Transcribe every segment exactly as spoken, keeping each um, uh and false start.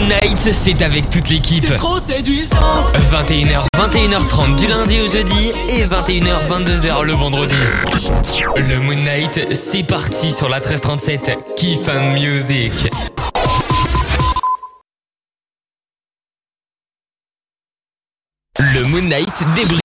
Moon Knight, c'est avec toute l'équipe. T'es trop séduisante. vingt et une heures, vingt et une heures trente du lundi au jeudi et vingt et une heures, vingt-deux heures le vendredi. Le Moon Knight, c'est parti sur la treize trente-sept. Kiff and Music. Le Moon Knight débrief.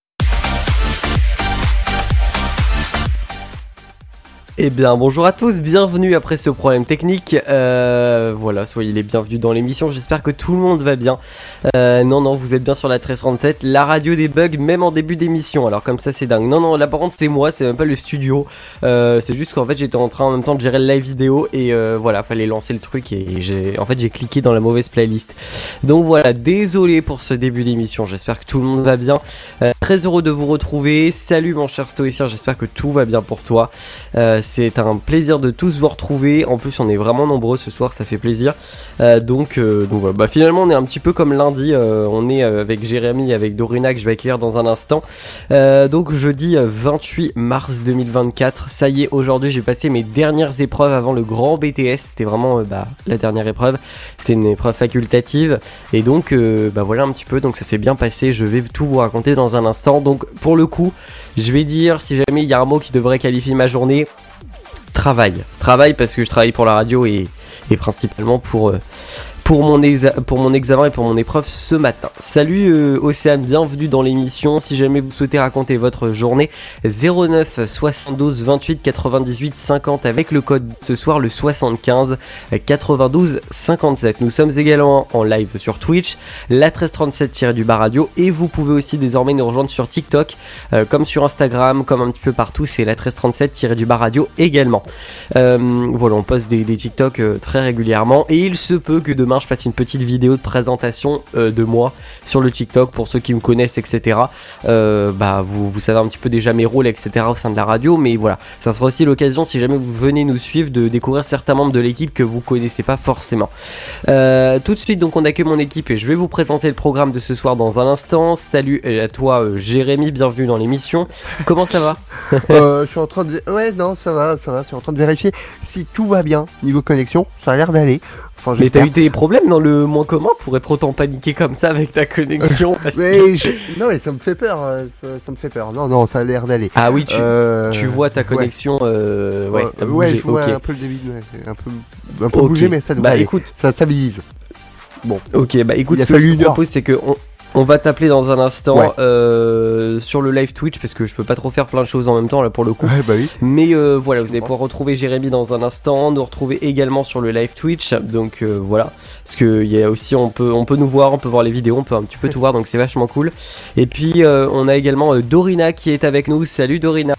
Eh bien, bonjour à tous, bienvenue après ce problème technique. Euh, voilà, soyez les bienvenus dans l'émission, j'espère que tout le monde va bien. Euh, non, non, vous êtes bien sur la treize trente-sept, la radio des bugs, même en début d'émission, alors comme ça c'est dingue. Non, non, là par contre c'est moi, c'est même pas le studio. Euh, c'est juste qu'en fait j'étais en train en même temps de gérer le live vidéo et euh, voilà, fallait lancer le truc et j'ai, en fait j'ai cliqué dans la mauvaise playlist. Donc voilà, désolé pour ce début d'émission, j'espère que tout le monde va bien. Euh, très heureux de vous retrouver, salut mon cher stoïcien, j'espère que tout va bien pour toi. Euh, C'est un plaisir de tous vous retrouver. En plus, on est vraiment nombreux ce soir, ça fait plaisir. Euh, donc, euh, donc voilà. Bah, finalement, on est un petit peu comme lundi. Euh, on est avec Jérémy, avec Dorina que je vais accueillir dans un instant. Euh, donc, jeudi vingt-huit mars deux mille vingt-quatre. Ça y est, aujourd'hui, j'ai passé mes dernières épreuves avant le grand B T S. C'était vraiment euh, bah, la dernière épreuve. C'est une épreuve facultative. Et donc, euh, bah, voilà un petit peu. Donc, ça s'est bien passé. Je vais tout vous raconter dans un instant. Donc, pour le coup, je vais dire, si jamais il y a un mot qui devrait qualifier ma journée, Travail, travail parce que je travaille pour la radio et, et principalement pour, euh, pour, mon exa- pour mon examen et pour mon épreuve ce matin. Salut euh, Océane, bienvenue dans l'émission. Si jamais vous souhaitez raconter votre journée, zéro neuf soixante-douze vingt-huit quatre-vingt-dix-huit cinquante avec le code ce soir le soixante-quinze quatre-vingt-douze cinquante-sept. Nous sommes également en live sur Twitch, la treize trente-sept du bas radio, et vous pouvez aussi désormais nous rejoindre sur TikTok, euh, comme sur Instagram, comme un petit peu partout, c'est la treize trente-sept du bas radio également. Euh, voilà, on poste des, des TikTok euh, très régulièrement et il se peut que demain je passe une petite vidéo de présentation euh, de moi sur le TikTok pour ceux qui me connaissent, et cetera. Euh, bah vous, vous savez un petit peu déjà mes rôles, et cetera au sein de la radio, mais voilà, ça sera aussi l'occasion, si jamais vous venez nous suivre, de découvrir certains membres de l'équipe que vous connaissez pas forcément. Euh, tout de suite, donc on accueille mon équipe et je vais vous présenter le programme de ce soir dans un instant. Salut à toi euh, Jérémy, bienvenue dans l'émission. Comment ça va? euh, Je suis en train de... Ouais, non, ça va, ça va, je suis en train de vérifier si tout va bien niveau connexion, ça a l'air d'aller. Enfin, mais t'as eu des problèmes dans le moins commun pour être autant paniqué comme ça avec ta connexion? Parce mais que... je... Non mais ça me fait peur, ça, ça me fait peur. Non, non, ça a l'air d'aller. Ah oui, tu, euh... tu vois ta connexion, ouais, euh, ouais, euh, ouais je vois okay. un peu le débit, ouais, un peu, un peu okay. bougé, mais ça doit bah, aller. Écoute, ça stabilise. Bon. Ok, bah écoute, il a ce que fallu je te propose, c'est que on, on va t'appeler dans un instant, ouais, euh, sur le live Twitch, parce que je peux pas trop faire plein de choses en même temps là pour le coup. Ouais, bah oui. Mais euh, voilà, vous allez pouvoir retrouver Jérémy dans un instant, nous retrouver également sur le live Twitch. Donc euh, voilà, parce que il y a aussi, on peut, on peut nous voir, on peut voir les vidéos, on peut un petit peu tout voir, donc c'est vachement cool. Et puis euh, on a également euh, Dorina qui est avec nous. Salut Dorina.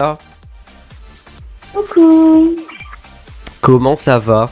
Coucou. Comment ça va?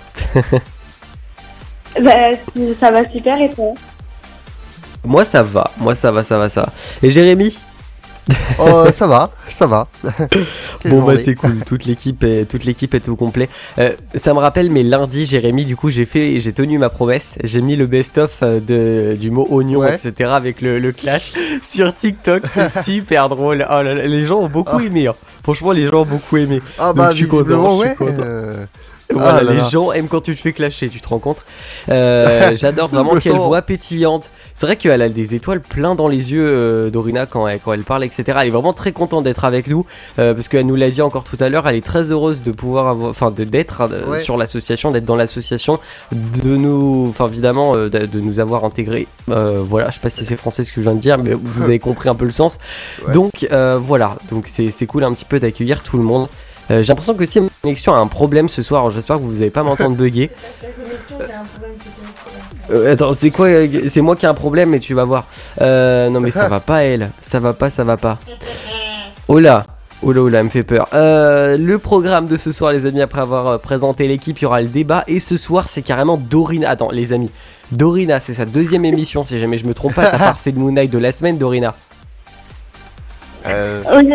Bah, ça va super, et toi? Moi ça va, moi ça va, ça va, ça va. Et Jérémy? Oh, ça va, ça va. Bon bah c'est cool, toute l'équipe est, toute l'équipe est au complet. Euh, ça me rappelle mes lundis, Jérémy, du coup j'ai fait, j'ai tenu ma promesse, j'ai mis le best-of de, du mot oignon, ouais, et cetera avec le, le clash sur TikTok, c'est super drôle. Oh là là, les gens ont beaucoup oh. aimé, hein. Franchement les gens ont beaucoup aimé. Ah bah donc, je suis content, ouais. je suis content. Euh... Voilà, ah là les là. gens aiment quand tu te fais clasher, tu te rends compte. euh, J'adore vraiment quelle sens. voix pétillante. C'est vrai qu'elle a des étoiles plein dans les yeux, euh, Dorina, quand elle, quand elle parle, et cetera. Elle est vraiment très contente d'être avec nous, euh, parce qu'elle nous l'a dit encore tout à l'heure. Elle est très heureuse de pouvoir, avoir, enfin, de d'être euh, ouais. sur l'association, d'être dans l'association, de nous, enfin, évidemment, euh, de, de nous avoir intégrés. Euh, voilà, je sais pas si c'est français ce que je viens de dire, mais vous avez compris un peu le sens. Ouais. Donc euh, voilà, donc c'est c'est cool un petit peu d'accueillir tout le monde. Euh, j'ai l'impression que si ma connexion a un problème ce soir, alors j'espère que vous n'allez pas m'entendre bugger. Ta connexion qui a un problème, c'est quoi euh, Attends, c'est quoi? C'est moi qui ai un problème, mais tu vas voir. Euh, non mais ça va pas, elle. Ça va pas, ça va pas. Oh là, oh là, oh là, elle me fait peur. Euh, le programme de ce soir, les amis, après avoir euh, présenté l'équipe, il y aura le débat. Et ce soir, c'est carrément Dorina. Attends, les amis, Dorina, c'est sa deuxième émission, si jamais je me trompe pas. T'as pas refait le Moon Knight de la semaine, Dorina? Euh... Oui.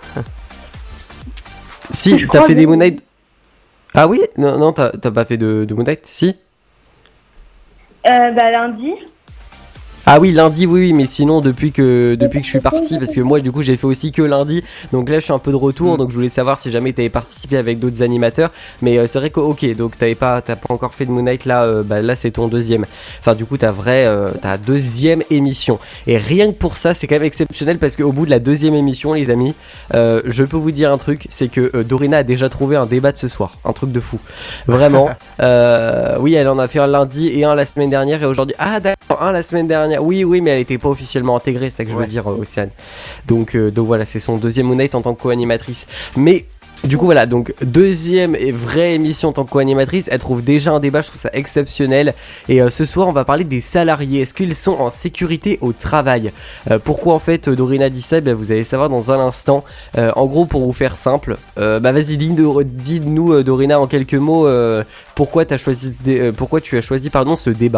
Si, t'as fait des Moon Knight. Ah oui? Non, non, t'as, t'as pas fait de, de Moon Knight? Si? Euh, bah lundi. Ah oui, lundi, oui, oui, mais sinon depuis que depuis que je suis parti, parce que moi du coup j'ai fait aussi que lundi, donc là je suis un peu de retour, Mm. donc je voulais savoir si jamais t'avais participé avec d'autres animateurs, mais euh, c'est vrai que ok, donc t'avais pas t'as pas encore fait de Moon Knight là, euh, bah là c'est ton deuxième, enfin du coup ta vraie euh, ta deuxième émission, et rien que pour ça c'est quand même exceptionnel parce qu'au bout de la deuxième émission les amis, euh, je peux vous dire un truc, c'est que euh, Dorina a déjà trouvé un débat de ce soir, un truc de fou, vraiment. euh, oui, elle en a fait un lundi et un la semaine dernière et aujourd'hui, ah d'accord, un la semaine dernière. Oui, oui, mais elle était pas officiellement intégrée, c'est ça que je veux Ouais. dire, euh, Océane. Donc, euh, donc voilà, c'est son deuxième Moon Knight en tant que co-animatrice. Mais du coup voilà, donc deuxième et vraie émission en tant que co-animatrice, elle trouve déjà un débat, je trouve ça exceptionnel. Et euh, ce soir, on va parler des salariés. Est-ce qu'ils sont en sécurité au travail ? euh, Pourquoi en fait Dorina dit ça ? Ben, vous allez le savoir dans un instant. Euh, en gros, pour vous faire simple, euh, bah vas-y, dis-nous, dis-nous euh, Dorina en quelques mots, euh, pourquoi t'as choisi, ce dé- euh, pourquoi tu as choisi pardon ce débat ?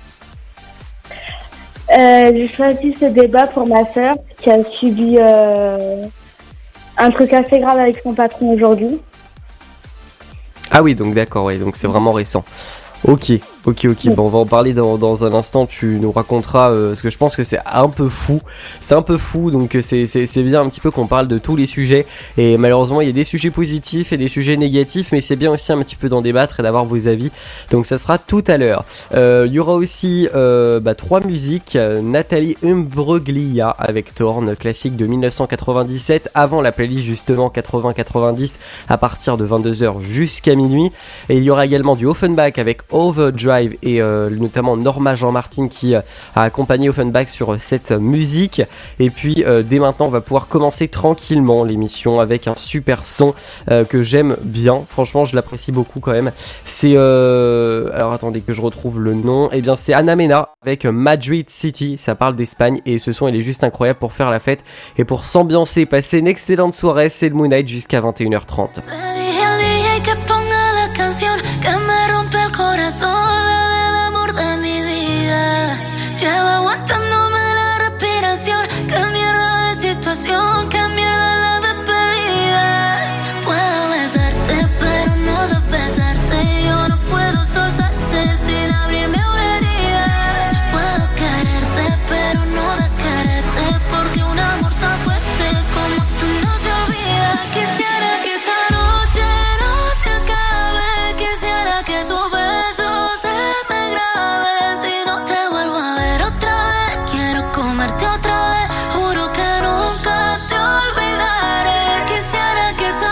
Euh, j'ai choisi ce débat pour ma sœur qui a subi euh, un truc assez grave avec son patron aujourd'hui. Ah oui, donc d'accord, ouais, donc c'est vraiment récent. Ok, ok, ok, bon on va en parler dans, dans un instant, tu nous raconteras, euh, parce que je pense que c'est un peu fou, c'est un peu fou, donc euh, c'est, c'est, c'est bien un petit peu qu'on parle de tous les sujets, et malheureusement il y a des sujets positifs et des sujets négatifs, mais c'est bien aussi un petit peu d'en débattre et d'avoir vos avis, donc ça sera tout à l'heure. Euh, il y aura aussi euh, bah, trois musiques, euh, Nathalie Imbruglia avec Torn, classique de dix-neuf cent quatre-vingt-dix-sept, avant la playlist justement quatre-vingts quatre-vingt-dix, à partir de vingt-deux heures jusqu'à minuit, et il y aura également du Offenbach avec Overdrive et euh, notamment Norma Jean-Martin qui euh, a accompagné Offenbach sur euh, cette musique. Et puis euh, dès maintenant on va pouvoir commencer tranquillement l'émission avec un super son euh, que j'aime bien, franchement je l'apprécie beaucoup quand même. C'est euh... alors attendez que je retrouve le nom, et eh bien c'est Ana Mena avec Madrid City, ça parle d'Espagne et ce son il est juste incroyable pour faire la fête et pour s'ambiancer, passer une excellente soirée. C'est le Moon Knight jusqu'à vingt et une heures trente. Le dije al D J que ponga la canción que me rompe el corazón, la del amor de mi vida. Llevo aguantándome la respiración. Qué mierda de situación, qué mierda la despedida. Puedo besarte, pero no besarte. Yo no puedo soltarte sin abrirme una herida. Puedo quererte, pero no de quererte, porque un amor tan fuerte como tú no se olvida. Quisiera que esta noche no se acabe, quisiera que tu beso se me grabe. Si no te vuelvo a ver otra vez, quiero comerte otra vez, juro que nunca te olvidaré. Quisiera que esta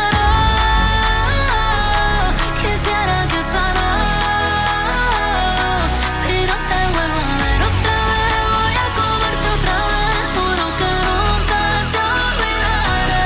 noche, quisiera que esta noche, si no te vuelvo a ver otra vez, voy a comerte otra vez, juro que nunca te olvidaré.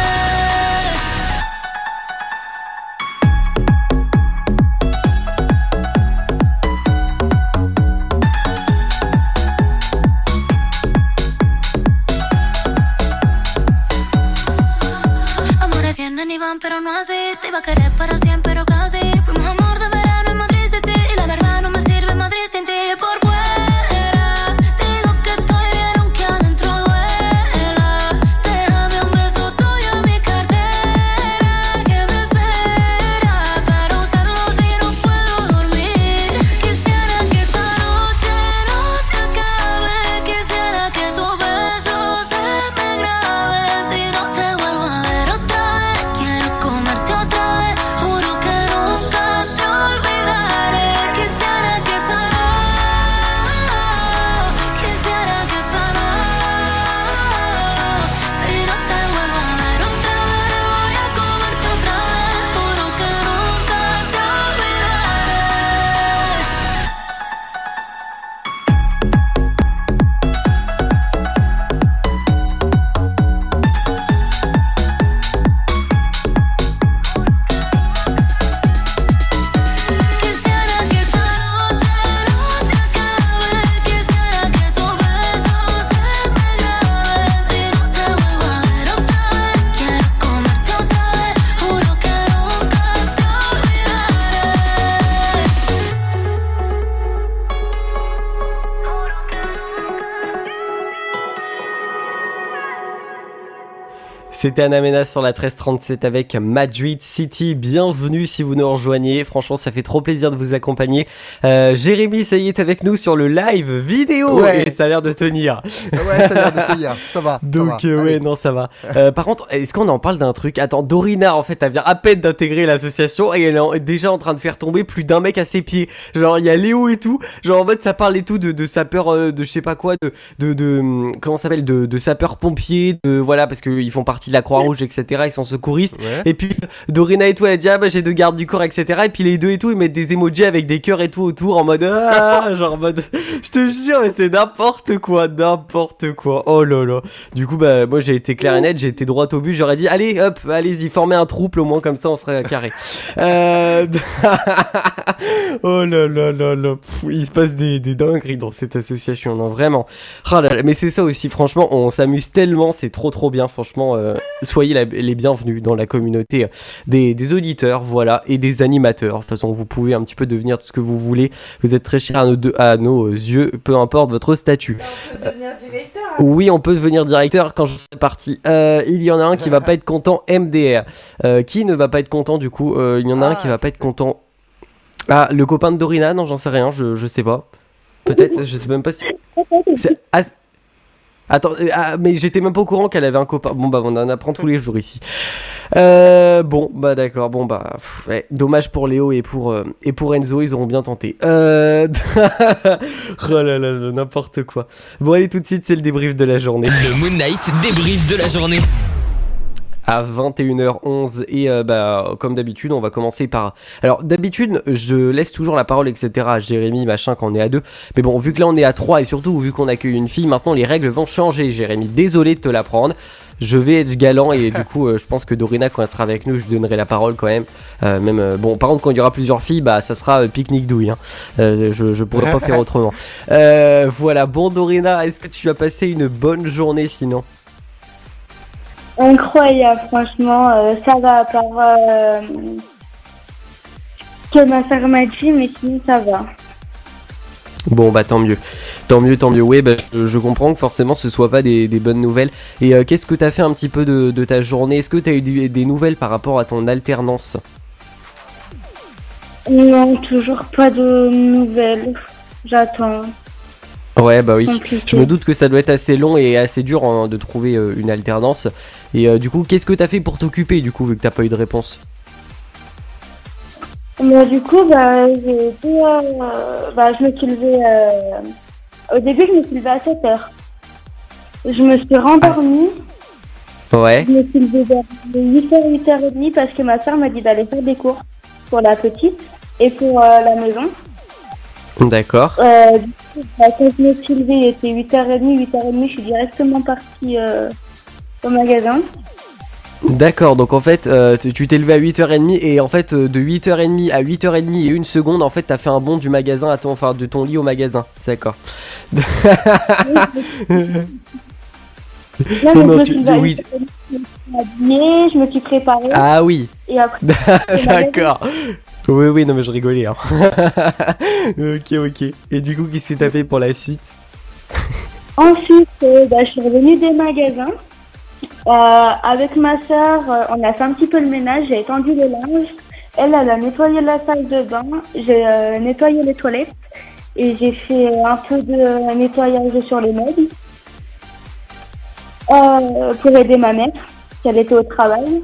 C'était Anna Mena sur la treize trente-sept avec Madrid City. Bienvenue si vous nous rejoignez. Franchement, ça fait trop plaisir de vous accompagner. Euh, Jérémy, ça y est, avec nous sur le live vidéo. Ouais. Et ça a l'air de tenir. Ouais, ça a l'air de tenir. Ça va. Donc, ça va. euh, ouais, non, ça va. Euh, par contre, est-ce qu'on en parle d'un truc? Attends, Dorina, en fait, elle vient à peine d'intégrer l'association et elle est en- déjà en train de faire tomber plus d'un mec à ses pieds. Genre, il y a Léo et tout. Genre, en mode, ça parle et tout de, de sapeur, euh, de je sais pas quoi, de, de, de, hum, comment ça s'appelle, de, de sapeur pompier, de, voilà, parce qu'ils font partie de la Croix-Rouge, et cetera. Ils sont secouristes. Ouais. Et puis, Dorina et tout, elle a dit, ah bah, j'ai deux gardes du corps, et cetera. Et puis, les deux et tout, ils mettent des emojis avec des cœurs et tout autour en mode, ah, genre, en mode, je te jure, mais c'est n'importe quoi, n'importe quoi. Oh là là. Du coup, bah, moi, j'ai été clair et net, j'ai été droit au but. J'aurais dit, allez, hop, allez-y, formez un trouble, au moins, comme ça, on serait carré. Euh... oh là là là là. Pff, il se passe des, des dingueries dans cette association, non, vraiment. Oh là là. Mais c'est ça aussi, franchement, on s'amuse tellement, c'est trop trop bien, franchement. Euh, soyez la- les bienvenus dans la communauté des, des auditeurs, voilà, et des animateurs. De toute façon, vous pouvez un petit peu devenir tout ce que vous voulez. Vous êtes très chers à nos, deux- à nos yeux, peu importe votre statut. On peut devenir directeur. hein. Oui, on peut devenir directeur quand je suis parti. Euh, il y en a un qui va pas être content, M D R. Euh, qui ne va pas être content du coup euh, Il y en a un Ah, qui va pas être c'est- content. Ah, le copain de Dorina, non, j'en sais rien, je, je sais pas. Peut-être, je sais même pas si. C'est- ah, c'est- Attends, euh, ah, mais j'étais même pas au courant qu'elle avait un copain. Bon bah on en apprend tous les jours ici. Euh, bon bah d'accord, bon bah pff, ouais, dommage pour Léo et pour euh, et pour Enzo, ils auront bien tenté. Euh... oh là là là, n'importe quoi. Bon allez, tout de suite c'est le débrief de la journée. Le Moon Knight débrief de la journée. À vingt et une heures onze et euh, bah comme d'habitude on va commencer par alors d'habitude je laisse toujours la parole etc à Jérémy machin quand on est à deux, mais bon vu que là on est à trois et surtout vu qu'on accueille une fille maintenant les règles vont changer. Jérémy, désolé de te l'apprendre, je vais être galant et du coup euh, je pense que Dorina quand elle sera avec nous je lui donnerai la parole quand même. Euh, même euh, bon par contre quand il y aura plusieurs filles bah ça sera euh, pique-nique douille hein. euh, je, je pourrais pas faire autrement. Euh, voilà, bon Dorina, est-ce que tu as passé une bonne journée sinon? Incroyable, franchement, euh, ça va à part euh, que ma sœur m'a dit, mais sinon ça va. Bon bah tant mieux, tant mieux, tant mieux. Oui, bah, je, je comprends que forcément ce soit pas des, des bonnes nouvelles. Et euh, qu'est-ce que t'as fait un petit peu de, de ta journée? Est-ce que t'as eu des, des nouvelles par rapport à ton alternance? Non, toujours pas de nouvelles. J'attends. Ouais bah oui, Compliqué. je me doute que ça doit être assez long et assez dur hein, de trouver euh, une alternance. Et euh, du coup, qu'est-ce que t'as fait pour t'occuper du coup vu que t'as pas eu de réponse? Moi, du coup, bah, j'ai été, euh, bah, je me suis levée. Euh, au début, je me suis levée à sept heures. Je me suis rendormie. Ouais, Je me suis levée vers huit heures, huit heures trente parce que ma soeur m'a dit d'aller faire des cours pour la petite et pour euh, la maison. d'accord. Euh, du coup, bah, quand je me suis levée, il était huit heures trente, huit heures trente, je suis directement partie euh, au magasin. D'accord, donc en fait, euh, t- tu t'es levé à huit heures trente et en fait, euh, de huit heures trente à huit heures trente et une seconde, en fait, t'as fait un bond du magasin à ton, enfin, de ton lit au magasin. D'accord. Non, Non, mais non, je me tu- suis levée à oui. huit heures trente, je me suis habillée, je me suis préparée Ah oui, et après, d'accord. Oui, oui, non, mais je rigolais. Hein. ok, ok. Et du coup, qu'est-ce que t'as fait pour la suite? ensuite, euh, bah, je suis revenue des magasins. Euh, avec ma soeur, euh, on a fait un petit peu le ménage, j'ai étendu le linge. Elle, elle a nettoyé la salle de bain, j'ai euh, nettoyé les toilettes et j'ai fait un peu de nettoyage sur les meubles euh, pour aider ma mère, qu'elle était au travail.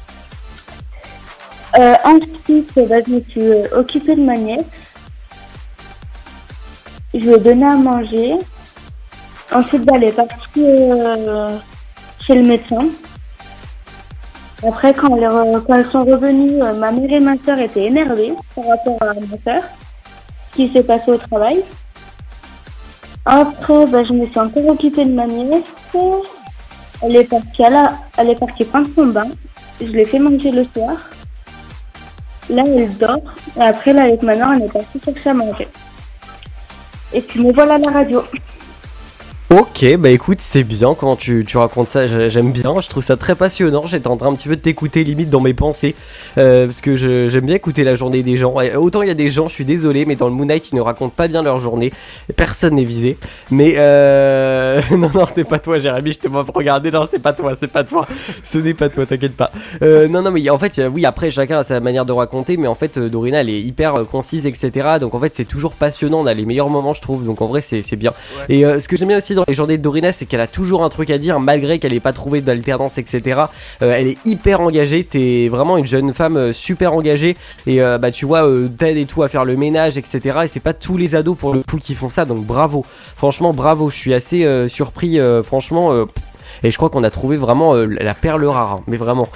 Euh, ensuite, bah, je me suis euh, occupée de ma nièce. Je lui ai donné à manger. Ensuite, bah, elle est partie euh, chez le médecin. Après, quand, elle est re- quand elles sont revenues, euh, ma mère et ma soeur étaient énervées par rapport à ma soeur, ce qui s'est passé au travail. Après, bah, je me suis encore occupée de ma nièce. Elle est partie, à la... elle est partie prendre son bain. Je l'ai fait manger le soir. Là, elle dort. Et après, là, avec ma mère, on est parti chercher à manger. Et puis, me voilà à la radio. Ok, bah écoute, c'est bien quand tu, tu racontes ça, j'aime bien, je trouve ça très passionnant, j'étais en train un petit peu de t'écouter limite dans mes pensées, euh, parce que je, j'aime bien écouter la journée des gens. Et autant il y a des gens, je suis désolé, mais dans le Moon Knight ils ne racontent pas bien leur journée, personne n'est visé, mais euh... non non c'est pas toi Jérémy, je t'ai pas regardé, non c'est pas toi, c'est pas toi, ce n'est pas toi, t'inquiète pas. Euh, non non mais en fait, oui après chacun a sa manière de raconter, mais en fait Dorina elle est hyper concise et cetera, donc en fait c'est toujours passionnant, on a les meilleurs moments je trouve, donc en vrai c'est, c'est bien. Ouais. Et euh, ce que j'aime bien aussi dans les journées de Dorina, c'est qu'elle a toujours un truc à dire malgré qu'elle ait pas trouvé d'alternance etc. euh, elle est hyper engagée, t'es vraiment une jeune femme euh, super engagée et euh, bah tu vois euh, t'aides et tout à faire le ménage etc. et c'est pas tous les ados pour le coup qui font ça, donc bravo, franchement bravo, je suis assez euh, surpris euh, franchement euh, et je crois qu'on a trouvé vraiment euh, la perle rare hein, mais vraiment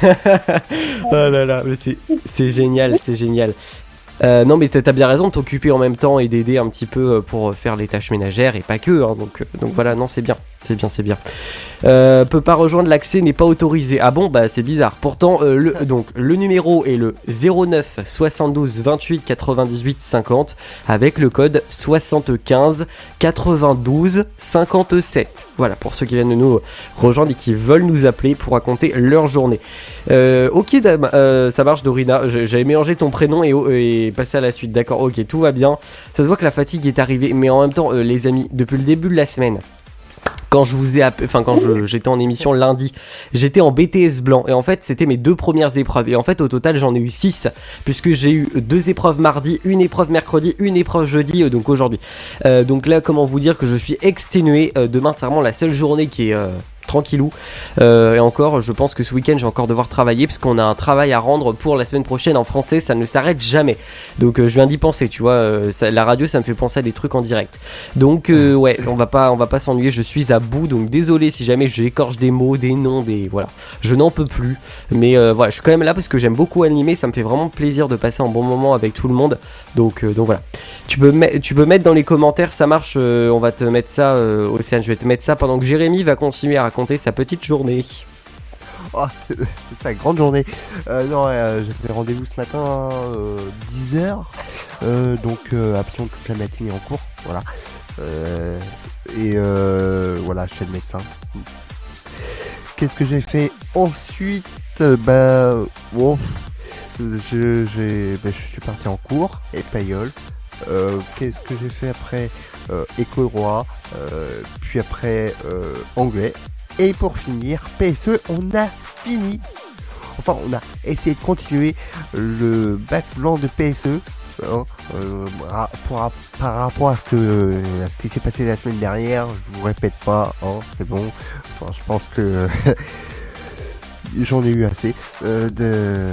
oh là là, c'est, c'est génial, c'est génial. Euh, non mais t'as bien raison de t'occuper en même temps et d'aider un petit peu pour faire les tâches ménagères et pas que hein, donc, donc voilà, non c'est bien, c'est bien, c'est bien. Euh, peut pas rejoindre, l'accès n'est pas autorisé. Ah bon, bah c'est bizarre. Pourtant euh, le, donc, le numéro est le zéro neuf soixante-douze vingt-huit quatre-vingt-dix-huit cinquante avec le code soixante-quinze quatre-vingt-douze cinquante-sept. Voilà pour ceux qui viennent de nous rejoindre et qui veulent nous appeler pour raconter leur journée. Euh, ok dame, euh, ça marche Dorina, j'avais mélangé ton prénom et, et passé à la suite, d'accord, ok, tout va bien. Ça se voit que la fatigue est arrivée, mais en même temps euh, les amis, depuis le début de la semaine, quand je vous ai app... enfin quand je... j'étais en émission lundi, j'étais en B T S blanc et en fait c'était mes deux premières épreuves et en fait au total j'en ai eu six puisque j'ai eu deux épreuves mardi, une épreuve mercredi, une épreuve jeudi, euh, donc aujourd'hui. Euh, donc là comment vous dire que je suis exténué, euh, demain c'est vraiment la seule journée qui est euh... tranquillou euh, et encore je pense que ce week-end je vais encore devoir travailler parce qu'on a un travail à rendre pour la semaine prochaine en français, ça ne s'arrête jamais, donc euh, je viens d'y penser tu vois, euh, ça, la radio ça me fait penser à des trucs en direct, donc euh, ouais on va pas on va pas s'ennuyer, je suis à bout, donc désolé si jamais j'écorche des mots, des noms, des voilà, je n'en peux plus, mais euh, voilà je suis quand même là parce que j'aime beaucoup animer, ça me fait vraiment plaisir de passer un bon moment avec tout le monde, donc euh, donc voilà, tu peux me- tu peux mettre dans les commentaires, ça marche, euh, on va te mettre ça euh, Océane, je vais te mettre ça pendant que Jérémy va continuer à raconter sa petite journée. Oh, c'est sa grande journée. Euh, non, euh, j'avais rendez-vous ce matin euh, dix heures. Euh, donc, euh, absolument toute la matinée en cours. Voilà. Euh, et euh, voilà, chez le médecin. Qu'est-ce que j'ai fait ensuite? Bah, bon, je, j'ai, bah, je suis parti en cours, espagnol. Euh, qu'est-ce que j'ai fait après? euh, Éco-droit. Euh, puis après, euh, anglais. Et pour finir, P S E, on a fini. Enfin, on a essayé de continuer le bac blanc de P S E. Hein, euh, pour, par rapport à ce, que, à ce qui s'est passé la semaine dernière, je vous répète pas, hein, c'est bon. Enfin, je pense que j'en ai eu assez euh, de,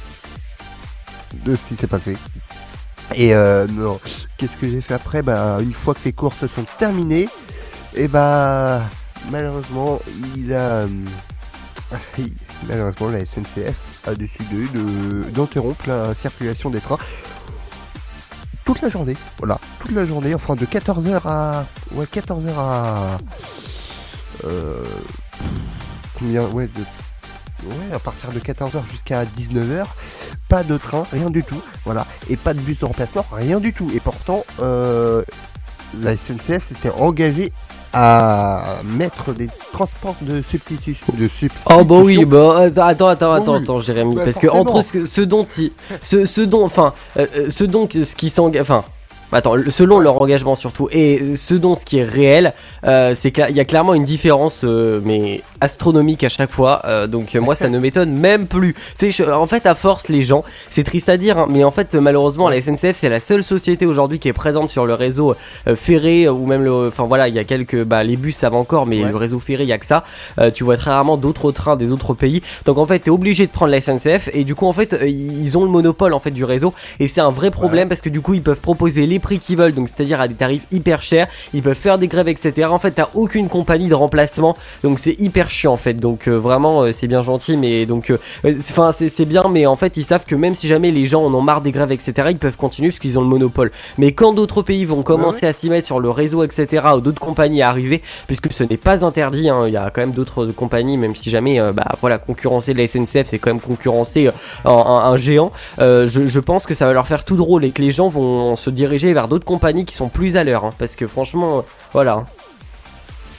de ce qui s'est passé. Et euh, non, qu'est-ce que j'ai fait après? Bah, une fois que les cours se sont terminés, et bah... malheureusement, il a, il, malheureusement, la S N C F a décidé de, d'interrompre la circulation des trains toute la journée. Voilà, toute la journée, enfin de quatorze heures à, ouais, quatorze heures à, euh, combien, ouais, de, ouais, à partir de quatorze heures jusqu'à dix-neuf heures, pas de train, rien du tout. Voilà, et pas de bus de remplacement, rien du tout. Et pourtant, euh, la S N C F s'était engagée à mettre des transports de substitution. De substitution. Oh bah oui, bah attends, attends, attends, oui. attends, Jérémy, Bah, parce que forcément. entre ce, ce dont ils, ce, ce dont, enfin, euh, ce dont ce qui s'engage, enfin. Attends, selon leur engagement surtout, et ce dont ce qui est réel, euh, c'est qu'il y a clairement une différence, euh, mais astronomique à chaque fois. Euh, donc euh, moi, ça ne m'étonne même plus. C'est je- en fait à force les gens, c'est triste à dire, hein, mais en fait malheureusement la S N C F c'est la seule société aujourd'hui qui est présente sur le réseau euh, ferré ou même le, enfin voilà, il y a quelques, bah les bus ça va encore, mais Ouais. le réseau ferré il y a que ça. Euh, tu vois très rarement d'autres trains des autres pays. Donc en fait t'es obligé de prendre la S N C F et du coup en fait euh, ils ont le monopole en fait du réseau et c'est un vrai problème parce que du coup ils peuvent proposer les prix qu'ils veulent, donc c'est-à-dire à des tarifs hyper chers, ils peuvent faire des grèves etc. En fait t'as aucune compagnie de remplacement, donc c'est hyper chiant en fait, donc euh, vraiment euh, c'est bien gentil, mais donc enfin euh, c'est, c'est bien, mais en fait ils savent que même si jamais les gens en ont marre des grèves etc, ils peuvent continuer parce qu'ils ont le monopole. Mais quand d'autres pays vont commencer ouais. à s'y mettre sur le réseau etc, ou d'autres compagnies à arriver, puisque ce n'est pas interdit, hein, il y a quand même d'autres compagnies, même si jamais euh, bah voilà, concurrencer la S N C F c'est quand même concurrencer euh, un, un, un géant, euh, je, je pense que ça va leur faire tout drôle et que les gens vont se diriger vers d'autres compagnies qui sont plus à l'heure, hein, parce que franchement euh, voilà.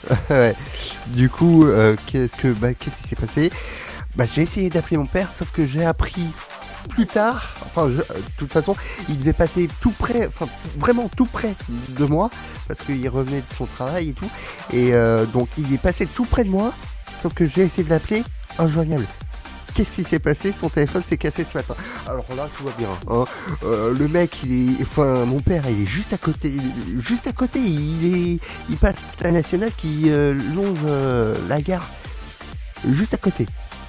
Ouais. Du coup, euh, qu'est-ce que, bah, qu'est-ce qui s'est passé? Bah, j'ai essayé d'appeler mon père, sauf que j'ai appris plus tard, enfin, je- euh, de toute façon, il devait passer tout près, enfin, vraiment tout près de moi, parce qu'il revenait de son travail et tout, et euh, donc il est passé tout près de moi, sauf que j'ai essayé de l'appeler, injoignable. Qu'est-ce qui s'est passé? Son téléphone s'est cassé ce matin. Alors là, tout va bien. Hein. Euh, le mec, il est, enfin, mon père, il est juste à côté, juste à côté. Il est, il passe la nationale qui euh, longe euh, la gare, juste à côté.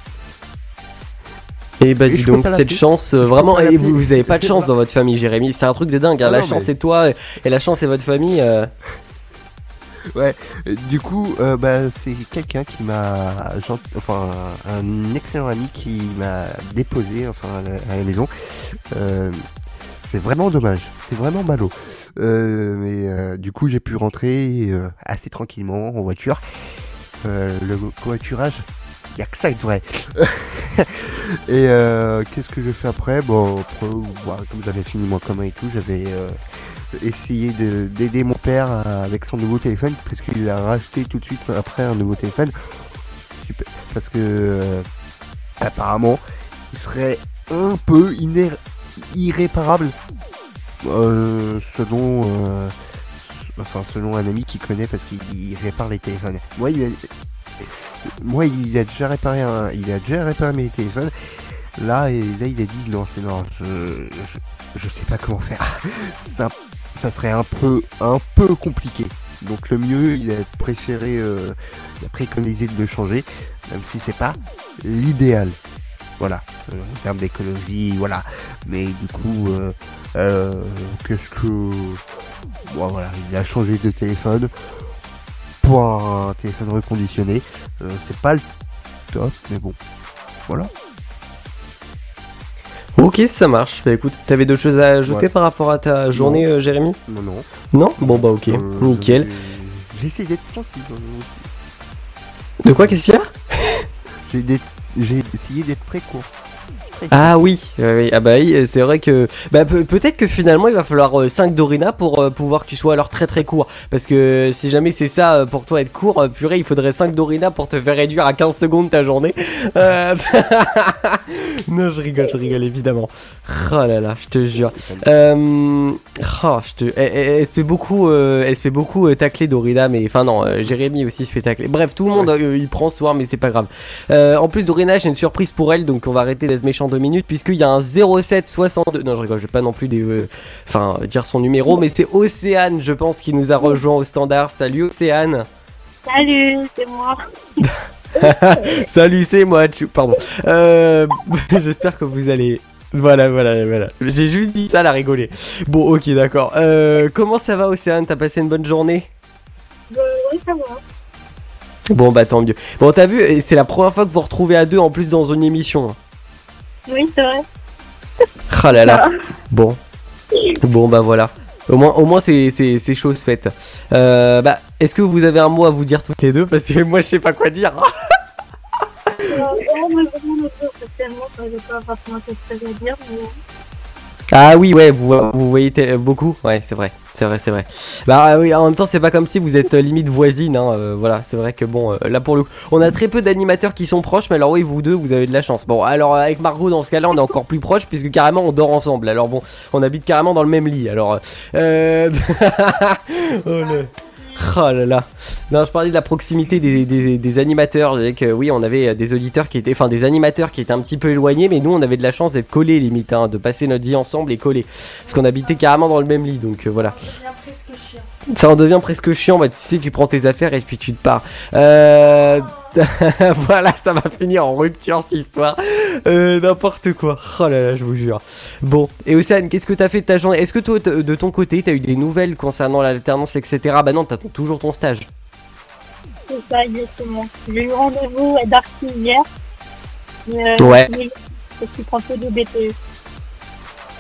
Et bah Et dis je peux donc, pas cette l'appeler. chance, euh, Je peux vraiment, pas et l'appeler. vous, vous avez pas de Je chance sais dans votre famille, Jérémy. C'est un truc de dingue. Hein. Ah La non, chance mais- c'est toi, et la chance c'est votre famille. euh. Ouais. euh, Du coup, euh, bah, c'est quelqu'un qui m'a, gent- enfin, un excellent ami qui m'a déposé, enfin, à la, à la maison. Euh, c'est vraiment dommage. C'est vraiment ballot. Euh, mais euh, du coup, j'ai pu rentrer euh, assez tranquillement en voiture. Euh, le covoiturage, il y a que ça de vrai. Et euh, qu'est-ce que j'ai fait après? Bon, après, voilà, comme j'avais fini mon commun et tout, j'avais euh, essayé de- d'aider mon père euh, avec son nouveau téléphone, parce qu'il a racheté tout de suite après un nouveau téléphone. Super, parce que euh, apparemment, il serait un peu iné- irréparable, euh, selon, euh, enfin selon un ami qui connaît, parce qu'il il répare les téléphones. Moi, il a, moi, il a déjà réparé un, il a déjà réparé mes téléphones. Là, et là, il a dit non, c'est non, je, je, je sais pas comment faire. Ça, ça serait un peu, un peu compliqué. Donc le mieux, il a préféré, euh, il a préconisé de le changer, même si c'est pas l'idéal. Voilà, euh, en termes d'écologie, voilà. Mais du coup, euh, euh, qu'est-ce que, bon, voilà, il a changé de téléphone pour un téléphone reconditionné. Euh, c'est pas le top, mais bon, voilà. Ok, ça marche. Bah écoute, t'avais d'autres choses à ajouter Ouais. par rapport à ta journée, euh, Jérémy? Non, non. Non. Bon bah ok, Euh, nickel. j'ai- J'ai essayé d'être sensible. De quoi, qu'est-ce qu'il y a? J'ai d'être- j'ai essayé d'être très court. Très Ah oui, oui, oui. Ah bah oui, c'est vrai que bah, pe- peut-être que finalement il va falloir euh, cinq Dorina pour euh, pouvoir que tu sois alors très très court. Parce que si jamais c'est ça euh, pour toi être court, euh, purée, il faudrait cinq Dorina pour te faire réduire à quinze secondes ta journée. Euh, non, je rigole, je rigole évidemment. Oh là là, je te jure. Euh... Oh, je te... elle, elle- elle se fait beaucoup, euh, elle se fait beaucoup euh, tacler Dorina, mais enfin non, euh, Jérémy aussi se fait tacler. Bref, tout le monde euh, il prend ce soir, mais c'est pas grave. Euh, en plus, Dorina, j'ai une surprise pour elle, donc on va arrêter d'être méchant deux minutes, puisqu'il y a un zéro sept soixante-deux. Non, je rigole, je vais pas non plus des, euh, enfin dire son numéro, mais c'est Océane, je pense, qui nous a rejoint au standard. Salut Océane. Salut, c'est moi. Salut, c'est moi. Tu... Pardon. Euh... J'espère que vous allez. Voilà, voilà, voilà. J'ai juste dit ça, la rigoler. Bon, ok, d'accord. Euh, comment ça va, Océane? T'as passé une bonne journée? Euh, oui, ça va. Bon, bah tant mieux. Bon, t'as vu, et c'est la première fois que vous vous retrouvez à deux en plus dans une émission. Oui, c'est vrai. Ah là là. Bon. Bon, bah voilà. Au moins, au moins c'est, c'est, c'est chose faite. Euh, bah, est-ce que vous avez un mot à vous dire toutes les deux? Parce que moi, je sais pas quoi dire. Euh, oh, mais vraiment, le jour, spécialement, ça n'avait pas forcément quelque chose à dire, mais Ah oui, ouais, vous, vous voyez t- beaucoup. Ouais, c'est vrai, c'est vrai, c'est vrai. Bah oui, en même temps, c'est pas comme si vous êtes euh, limite voisine. Hein, euh, voilà, c'est vrai que bon, euh, là pour le coup, on a très peu d'animateurs qui sont proches, mais alors oui, vous deux, vous avez de la chance. Bon, alors avec Margot, dans ce cas-là, on est encore plus proches puisque carrément on dort ensemble. Alors bon, on habite carrément dans le même lit. Alors, euh... oh le... Oh là là. Non, je parlais de la proximité des, des, des animateurs. Je disais que oui, on avait des auditeurs qui étaient, enfin des animateurs qui étaient un petit peu éloignés, mais nous on avait de la chance d'être collés limite, hein, de passer notre vie ensemble et collés. Parce qu'on habitait carrément dans le même lit, donc euh, voilà. Ça devient presque chiant. Ça en devient presque chiant, bah tu sais, tu prends tes affaires et puis tu te pars. Euh... voilà, ça va finir en rupture cette histoire. Euh, n'importe quoi. Oh là là, je vous jure. Bon, et Océane, qu'est-ce que t'as fait de ta journée? Est-ce que toi, t- de ton côté, t'as eu des nouvelles concernant l'alternance, et cetera. Bah non, t'as t- toujours ton stage. c'est ça, exactement. J'ai eu rendez-vous à Darcy hier. Mais, euh, Ouais. mais je suis prends que des B T E.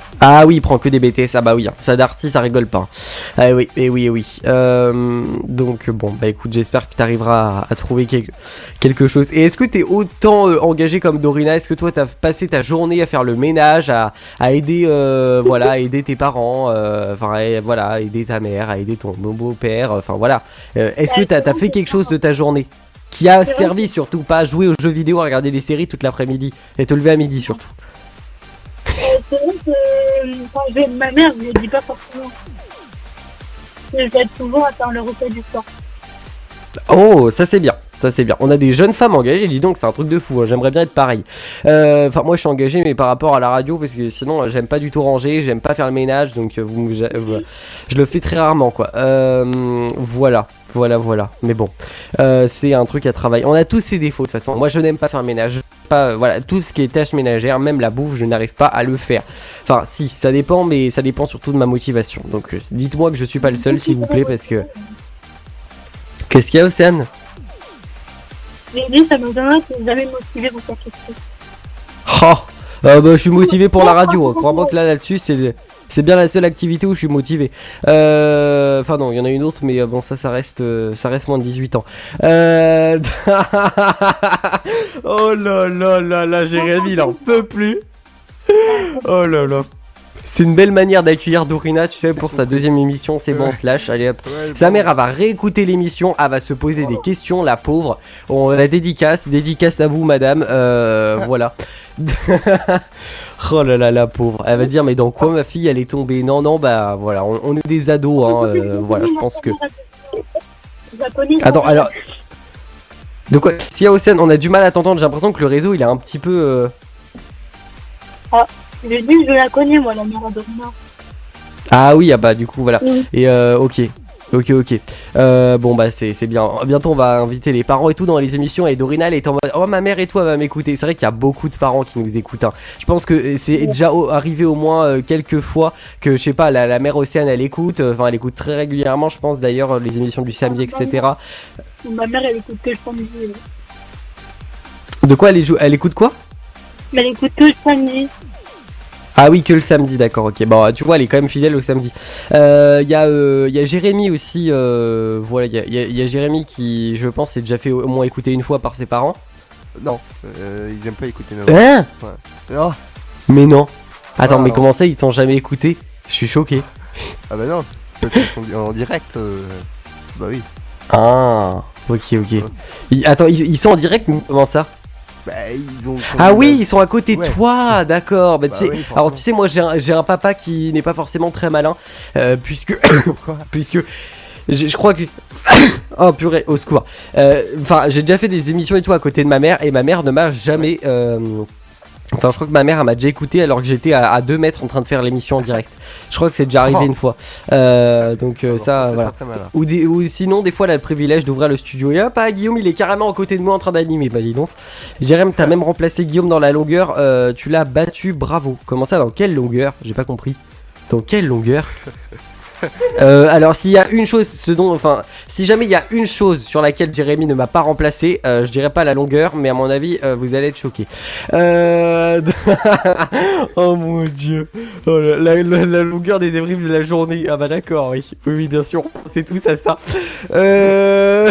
Ah oui, il prend que des B T S, ah bah oui, hein. Ça d'arty, ça rigole pas. Ah oui, et oui, et oui. Euh, donc bon, bah écoute, j'espère que tu arriveras à, à trouver quelque, quelque chose. Et est-ce que tu es autant euh, engagé comme Dorina? Est-ce que toi, tu as passé ta journée à faire le ménage, à, à aider, euh, voilà, à aider tes parents, euh, enfin euh, voilà, à aider ta mère, à aider ton beau-père, enfin voilà. Euh, est-ce que tu as fait quelque chose de ta journée qui a servi, surtout pas à jouer aux jeux vidéo, à regarder des séries toute l'après-midi et te lever à midi surtout? Euh, c'est vrai que euh, quand je vais de ma mère, je ne le dis pas forcément. Je vais souvent à faire le repas du soir. Oh, ça c'est bien, ça c'est bien. On a des jeunes femmes engagées, dis donc, c'est un truc de fou, hein. J'aimerais bien être pareil. Euh, Enfin, moi je suis engagé, mais par rapport à la radio, parce que sinon j'aime pas du tout ranger, j'aime pas faire le ménage, donc euh, vous, je, euh, je le fais très rarement, quoi. Euh, voilà, voilà, voilà. Mais bon, euh, c'est un truc à travailler. On a tous ses défauts de toute façon. Moi je n'aime pas faire le ménage. Pas, euh, voilà, tout ce qui est tâches ménagères, même la bouffe, je n'arrive pas à le faire. Enfin, si, ça dépend, mais ça dépend surtout de ma motivation. Donc euh, dites-moi que je suis pas le seul, s'il vous plaît, parce que. Qu'est-ce qu'il y a, Océane? J'ai dit, ça me donnerait que vous avez motivé pour faire quelque chose. Oh, euh, bah, je suis motivé pour la radio. Hein. Crois-moi que là, là-dessus, c'est, c'est bien la seule activité où je suis motivé. Euh, enfin non, il y en a une autre, mais bon, ça, ça reste, euh, ça reste moins de dix-huit ans. Euh... oh là là là là, Jérémy, il en peut plus. Oh là là. C'est une belle manière d'accueillir Dorina, tu sais, pour sa deuxième émission. C'est bon, slash, allez hop. Ouais, Sa bon. mère, elle va réécouter l'émission, elle va se poser des questions, la pauvre. On la dédicace, dédicace à vous, madame. Euh, voilà. Oh là là, la pauvre. Elle va dire, mais dans quoi ma fille, elle est tombée? Non, non, bah voilà, on, on est des ados, hein. Euh, voilà, je pense que. Attends, alors. De quoi? Si y a Océane, on a du mal à t'entendre. J'ai l'impression que le réseau, il est un petit peu. Euh... Ah, je dis, je la connais, moi, la mère Dorina. Ah oui, ah bah du coup voilà. Oui. Et euh, ok, ok, ok. Euh, bon bah c'est c'est bien. Bientôt on va inviter les parents et tout dans les émissions. Et Dorina elle est en mode oh ma mère et toi va m'écouter. C'est vrai qu'il y a beaucoup de parents qui nous écoutent. Hein. Je pense que c'est déjà au- arrivé au moins euh, quelques fois que je sais pas la, la mère Océane elle écoute. Enfin euh, elle écoute très régulièrement je pense d'ailleurs les émissions du samedi et cetera. Ma mère, elle écoute que le samedi. De quoi elle, jou- elle écoute quoi? Mais elle écoute que le samedi. Ah oui, que le samedi, d'accord, ok. Bon, tu vois, elle est quand même fidèle au samedi. Il euh, y, euh, y a Jérémy aussi, euh, voilà, il y a, y, a, y a Jérémy qui, je pense, s'est déjà fait au moins écouter une fois par ses parents. Non, euh, ils aiment pas écouter nos voix. Hein? Ouais. Oh, Mais non. Attends, Ah, mais non. comment ça, ils t'ont jamais écouté? Je suis choqué. ah bah non, parce qu'ils sont en direct. Euh... Bah oui. Ah, ok, ok. Ils- attends, ils, ils sont en direct, mais comment ça? Bah ils ont. Ah oui, ils sont à côté Ouais. de toi, d'accord. Bah, tu Bah sais, oui, forcément. alors tu sais, moi j'ai un, j'ai un papa qui n'est pas forcément très malin, euh, puisque, Pourquoi? puisque je, je crois que, oh purée, au secours. Euh, Enfin, j'ai déjà fait des émissions et tout à côté de ma mère, et ma mère ne m'a jamais. euh, Enfin, je crois que ma mère elle m'a déjà écouté alors que j'étais à, à deux mètres en train de faire l'émission en direct. Je crois que c'est déjà arrivé Oh. une fois. Euh, donc euh, Alors, ça, c'est voilà. pas très malin. Ou, des- ou sinon, des fois, elle a le privilège d'ouvrir le studio. Et hop, ah, Guillaume, il est carrément à côté de moi en train d'animer. Bah, dis donc. Jérém, t'as même remplacé Guillaume dans la longueur. Euh, tu l'as battu, bravo. Comment ça, dans quelle longueur? J'ai pas compris. Dans quelle longueur? Euh, alors s'il y a une chose, ce dont, enfin, si jamais il y a une chose sur laquelle Jérémy ne m'a pas remplacé, euh, je dirais pas la longueur, mais à mon avis, euh, vous allez être choqués. Euh... oh mon dieu, oh, la, la, la- la longueur des débriefs de la journée. Ah bah d'accord, oui, oui, oui, bien sûr, c'est tout ça, ça. Euh...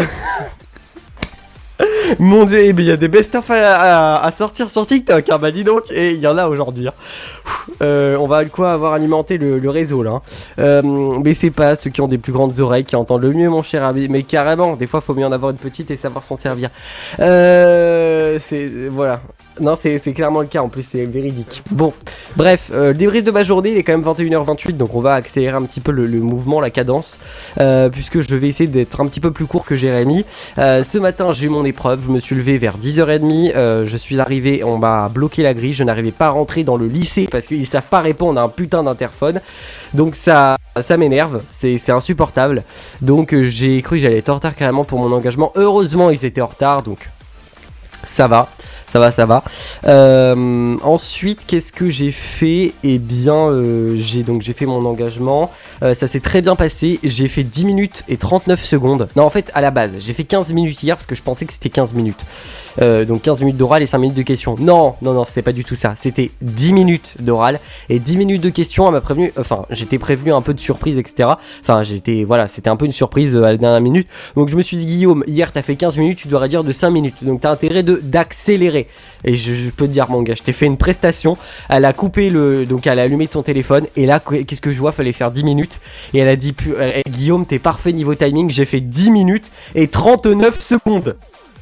Mon dieu, eh ben, il y a des best-of à, à, à sortir sur TikTok, hein, bah dis donc, et il y en a aujourd'hui. Hein. Euh, on va de quoi avoir alimenté le, le réseau là. Hein. Euh, mais c'est pas ceux qui ont des plus grandes oreilles qui entendent le mieux, mon cher ami. Mais carrément, des fois, faut mieux en avoir une petite et savoir s'en servir. Euh, c'est voilà. Non, c'est c'est clairement le cas. En plus, c'est véridique. Bon, bref, euh, le débrief de ma journée, il est quand même vingt et une heures vingt-huit, donc on va accélérer un petit peu le, le mouvement, la cadence, euh, puisque je vais essayer d'être un petit peu plus court que Jérémy. Euh, ce matin, j'ai eu mon épreuve. Je me suis levé vers dix heures trente. Euh, je suis arrivé, on m'a bloqué la grille. Je n'arrivais pas à rentrer dans le lycée parce qu'ils savent pas répondre à un putain d'interphone. Donc ça, ça m'énerve. C'est, c'est insupportable. Donc euh, j'ai cru que j'allais être en retard carrément pour mon engagement. Heureusement, ils étaient en retard. Donc Ça va, ça va, ça va. Euh, ensuite, qu'est-ce que j'ai fait ? Eh bien, euh, j'ai donc j'ai fait mon engagement. Euh, ça s'est très bien passé. J'ai fait dix minutes et trente-neuf secondes. Non, en fait, à la base, j'ai fait quinze minutes hier parce que je pensais que c'était quinze minutes. Euh, donc quinze minutes d'oral et cinq minutes de questions. Non, non, non, c'était pas du tout ça. C'était dix minutes d'oral et dix minutes de questions. Elle m'a prévenu, enfin, j'étais prévenu un peu de surprise, et cetera. Enfin, j'étais, voilà, c'était un peu une surprise à la dernière minute. Donc je me suis dit, Guillaume, hier t'as fait quinze minutes, tu dois réduire de cinq minutes. Donc t'as intérêt de d'accélérer. Et je, je peux te dire, mon gars, je t'ai fait une prestation. Elle a coupé le, donc elle a allumé de son téléphone. Et là, qu'est-ce que je vois ? Fallait faire dix minutes. Et elle a dit, euh, Guillaume, t'es parfait niveau timing. J'ai fait dix minutes et trente-neuf secondes.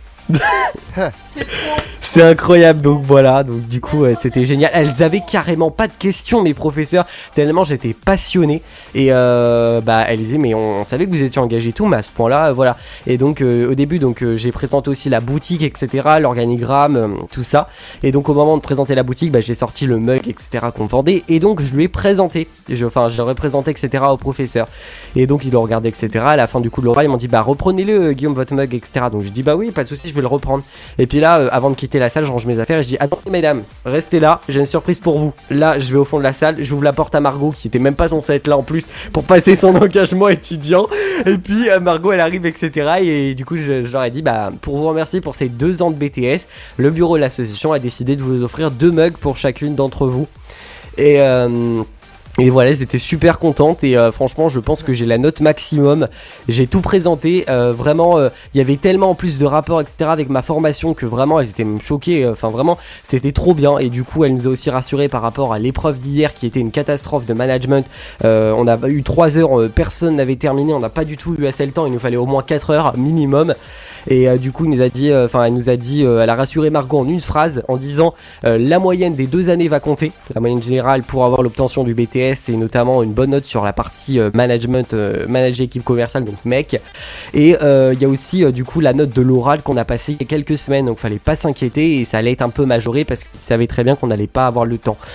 C'est trop. C'est incroyable, donc voilà, donc du coup euh, c'était génial. Elles avaient carrément pas de questions, mes professeurs, tellement j'étais passionné. Et euh, bah elles disaient mais on, on savait que vous étiez engagés et tout, mais à ce point-là, euh, voilà. Et donc euh, au début, donc euh, j'ai présenté aussi la boutique, et cetera, l'organigramme, euh, tout ça. Et donc au moment de présenter la boutique, bah j'ai sorti le mug, et cetera qu'on vendait. Et donc je lui ai présenté, je, enfin je leur ai présenté, et cetera au professeur. Et donc ils l'ont regardé, et cetera. À la fin du coup de l'oral, ils m'ont dit bah reprenez-le Guillaume votre mug, et cetera. Donc je dis bah oui, pas de souci, je vais le reprendre. Et puis là, euh, avant de quitter la salle, je range mes affaires et je dis attendez mesdames, restez là, j'ai une surprise pour vous. Là, je vais au fond de la salle, j'ouvre la porte à Margot qui était même pas censée être là en plus pour passer son engagement étudiant. Et puis euh, Margot elle arrive, et cetera. Et du coup, je, je leur ai dit bah pour vous remercier pour ces deux ans de B T S, le bureau de l'association a décidé de vous offrir deux mugs pour chacune d'entre vous. Et euh, Et voilà, elles étaient super contentes et euh, franchement je pense que j'ai la note maximum. J'ai tout présenté, euh, vraiment il euh, y avait tellement en plus de rapports etc avec ma formation que vraiment elles étaient même choquées, enfin euh, vraiment c'était trop bien. Et du coup elle nous a aussi rassuré par rapport à l'épreuve d'hier qui était une catastrophe de management. euh, On a eu trois heures, euh, personne n'avait terminé, on n'a pas du tout eu assez le temps, il nous fallait au moins quatre heures minimum. Et euh, du coup il nous a dit, enfin euh, elle nous a dit, euh, elle a rassuré Margot en une phrase en disant euh, la moyenne des deux années va compter, la moyenne générale pour avoir l'obtention du B T S et notamment une bonne note sur la partie euh, management, euh, manager équipe commerciale, donc M E C. Et il euh, y a aussi euh, du coup la note de l'oral qu'on a passé il y a quelques semaines, donc fallait pas s'inquiéter et ça allait être un peu majoré parce qu'ils savaient très bien qu'on n'allait pas avoir le temps.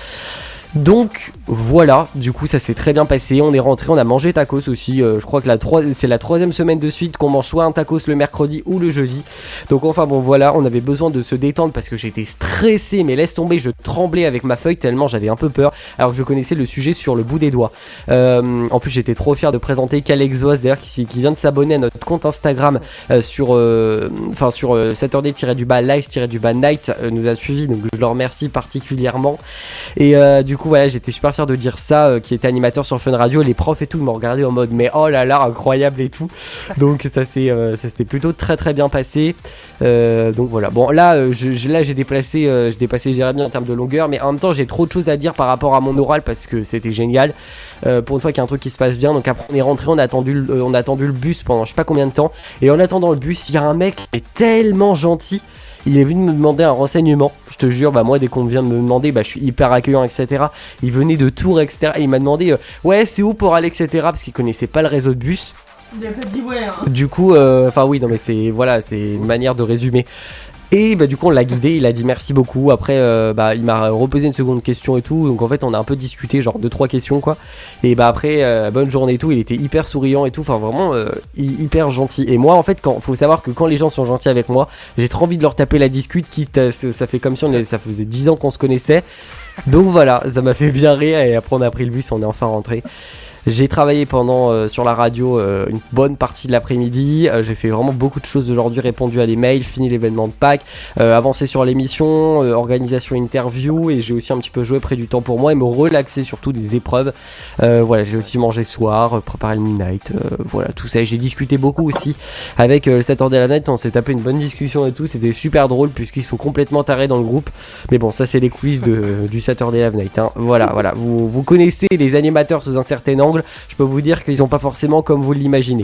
Donc voilà, du coup ça s'est très bien passé, on est rentré, on a mangé tacos aussi, euh, je crois que la trois, c'est la troisième semaine de suite qu'on mange soit un tacos le mercredi ou le jeudi. Donc enfin bon voilà, on avait besoin de se détendre parce que j'étais stressé, mais laisse tomber, je tremblais avec ma feuille tellement j'avais un peu peur, alors que je connaissais le sujet sur le bout des doigts. Euh, en plus j'étais trop fier de présenter Calexos d'ailleurs qui, qui vient de s'abonner à notre compte Instagram euh, sur euh, enfin sur euh, Saturday-du-bas live-du-bas night, euh, nous a suivi, donc je le remercie particulièrement. Et euh, du Du coup voilà, j'étais super fier de dire ça, euh, qui était animateur sur Fun Radio, les profs et tout m'ont regardé en mode mais oh là là incroyable et tout. Donc ça s'est euh, ça s'était plutôt très très bien passé. Euh, donc voilà. Bon là euh, je, je là j'ai déplacé euh, j'ai dépassé Jérémy en termes de longueur, mais en même temps j'ai trop de choses à dire par rapport à mon oral parce que c'était génial. Euh, pour une fois qu'il y a un truc qui se passe bien. Donc après on est rentré, on a attendu le, euh, on a attendu le bus pendant je sais pas combien de temps, et en attendant le bus, il y a un mec qui est tellement gentil. Il est venu me demander un renseignement. Je te jure, bah moi dès qu'on vient de me demander, bah je suis hyper accueillant, et cetera. Il venait de Tours, et cetera. Et il m'a demandé, euh, ouais c'est où pour aller, et cetera. Parce qu'il connaissait pas le réseau de bus. Il a pas dit ouais. Hein. Du coup, enfin euh, oui, non mais c'est voilà, c'est une manière de résumer. Et bah du coup on l'a guidé, il a dit merci beaucoup. Après euh, bah il m'a reposé une seconde question et tout. Donc en fait on a un peu discuté, genre deux trois questions quoi. Et bah après euh, bonne journée et tout. Il était hyper souriant et tout. Enfin vraiment euh, hyper gentil. Et moi en fait quand faut savoir que quand les gens sont gentils avec moi, j'ai trop envie de leur taper la discute. Quitte à, ça fait comme si on est, ça faisait dix ans qu'on se connaissait. Donc voilà, ça m'a fait bien rire. Et après on a pris le bus, on est enfin rentré. J'ai travaillé pendant euh, sur la radio euh, une bonne partie de l'après-midi. Euh, j'ai fait vraiment beaucoup de choses aujourd'hui, répondu à des mails, fini l'événement de Pâques, euh, avancé sur l'émission, euh, organisation interview, et j'ai aussi un petit peu joué près du temps pour moi et me relaxer surtout des épreuves. Euh, voilà, j'ai aussi mangé ce soir, euh, préparé le midnight, euh, voilà tout ça. Et j'ai discuté beaucoup aussi avec euh, le Saturday Live Night. On s'est tapé une bonne discussion et tout. C'était super drôle puisqu'ils sont complètement tarés dans le groupe. Mais bon, ça c'est les quiz de, du Saturday Live Night. Hein. Voilà, voilà. Vous vous connaissez les animateurs sous un certain angle. Je peux vous dire qu'ils sont pas forcément comme vous l'imaginez.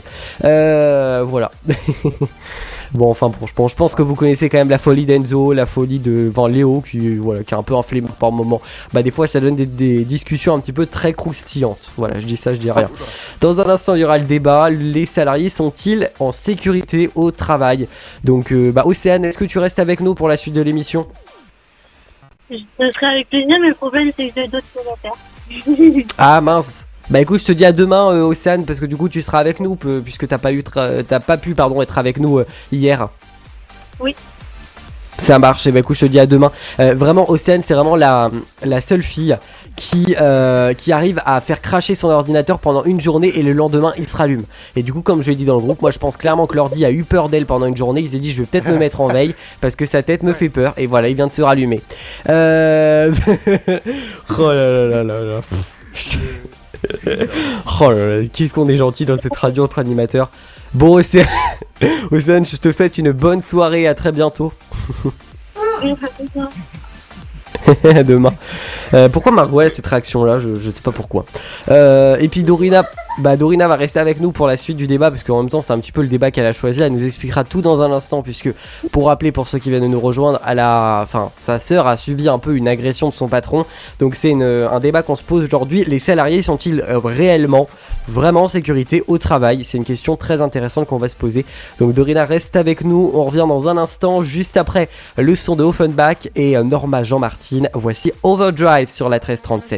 Euh, voilà. Bon, enfin bon, je pense, je pense que vous connaissez quand même la folie d'Enzo, la folie de enfin, Léo, qui, voilà, qui est un peu inflammé par moment. Bah des fois, ça donne des, des discussions un petit peu très croustillantes. Voilà, je dis ça, je dis rien. Dans un instant, il y aura le débat. Les salariés sont-ils en sécurité au travail ? Donc, euh, bah Océane, est-ce que tu restes avec nous pour la suite de l'émission ? Je serai avec plaisir, mais le problème c'est que j'ai d'autres choses à faire. Ah mince. Bah écoute, je te dis à demain, euh, Océane, parce que du coup tu seras avec nous, puisque t'as pas eu, tra- t'as pas pu, pardon, être avec nous euh, hier. Oui. Ça marche, et bah écoute, je te dis à demain. Euh, vraiment, Océane, c'est vraiment la, la seule fille qui, euh, qui arrive à faire cracher son ordinateur pendant une journée et le lendemain il se rallume. Et du coup, comme je l'ai dit dans le groupe, moi je pense clairement que l'ordi a eu peur d'elle pendant une journée. Il s'est dit, je vais peut-être me mettre en veille parce que sa tête me fait peur. Et voilà, il vient de se rallumer. Euh... oh là là là là là. Oh là là, qu'est-ce qu'on est gentil dans cette radio entre animateurs. Bon, Océane, Océane, je te souhaite une bonne soirée, à très bientôt. À demain. Euh, pourquoi Margot a cette réaction là, je, je sais pas pourquoi. Euh, et puis Dorina, bah Dorina va rester avec nous pour la suite du débat parce qu'en même temps c'est un petit peu le débat qu'elle a choisi. Elle nous expliquera tout dans un instant puisque pour rappeler pour ceux qui viennent de nous rejoindre, elle a, enfin sa sœur a subi un peu une agression de son patron. Donc c'est une, un débat qu'on se pose aujourd'hui. Les salariés sont-ils euh, réellement vraiment en sécurité au travail? C'est une question très intéressante qu'on va se poser. Donc Dorina reste avec nous. On revient dans un instant juste après le son de Offenbach et euh, Norma Jean-Martin. Voici Overdrive sur la treize trente-sept.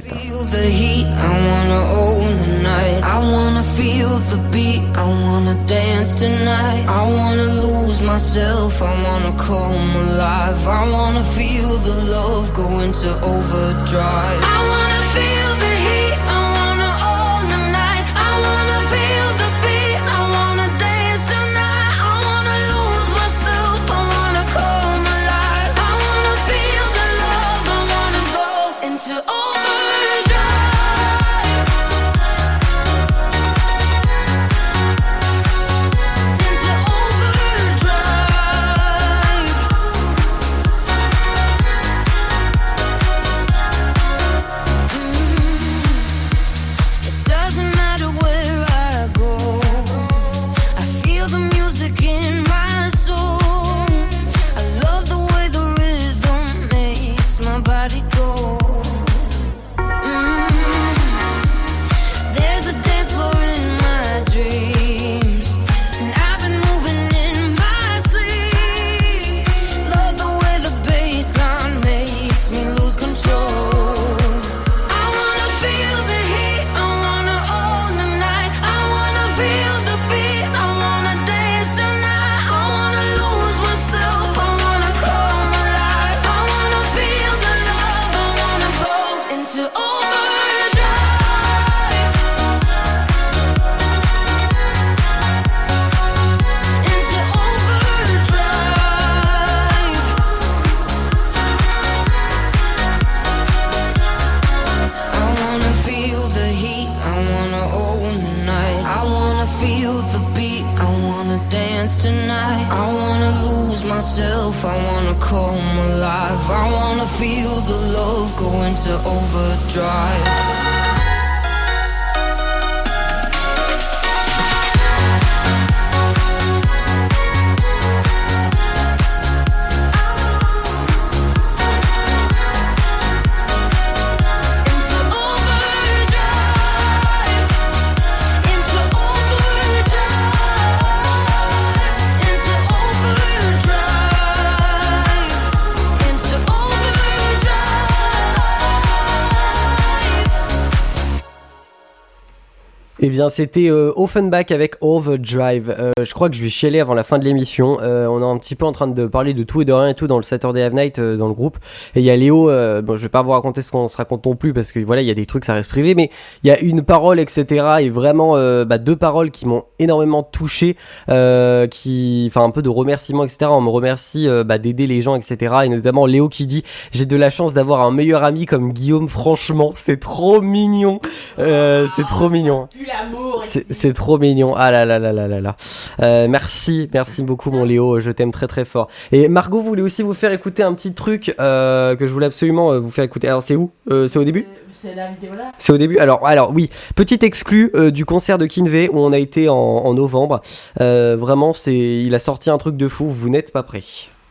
Eh bien c'était euh, Offenbach avec Overdrive. Euh, je crois que je vais chialer avant la fin de l'émission. Euh, on est un petit peu en train de parler de tout et de rien et tout dans le Saturday Have Night euh, dans le groupe. Et il y a Léo, euh, bon je vais pas vous raconter ce qu'on se raconte non plus parce que voilà il y a des trucs ça reste privé, mais il y a une parole et cetera. Et vraiment euh, bah, deux paroles qui m'ont énormément touché, euh, qui, enfin un peu de remerciements et cetera. On me remercie euh, bah, d'aider les gens et cetera. Et notamment Léo qui dit j'ai de la chance d'avoir un meilleur ami comme Guillaume. Franchement c'est trop mignon, euh, c'est trop mignon. C'est, c'est trop mignon. Ah là là là là là là. Euh, merci, merci beaucoup mon Léo. Je t'aime très très fort. Et Margot voulait aussi vous faire écouter un petit truc euh, que je voulais absolument euh, vous faire écouter. Alors c'est où euh, C'est au début C'est la vidéo là. C'est au début. Alors alors oui, petite exclu euh, du concert de Kinvey où on a été en, en novembre. Euh, vraiment c'est, il a sorti un truc de fou. Vous n'êtes pas prêts.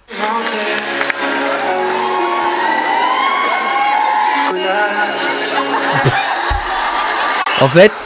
En fait.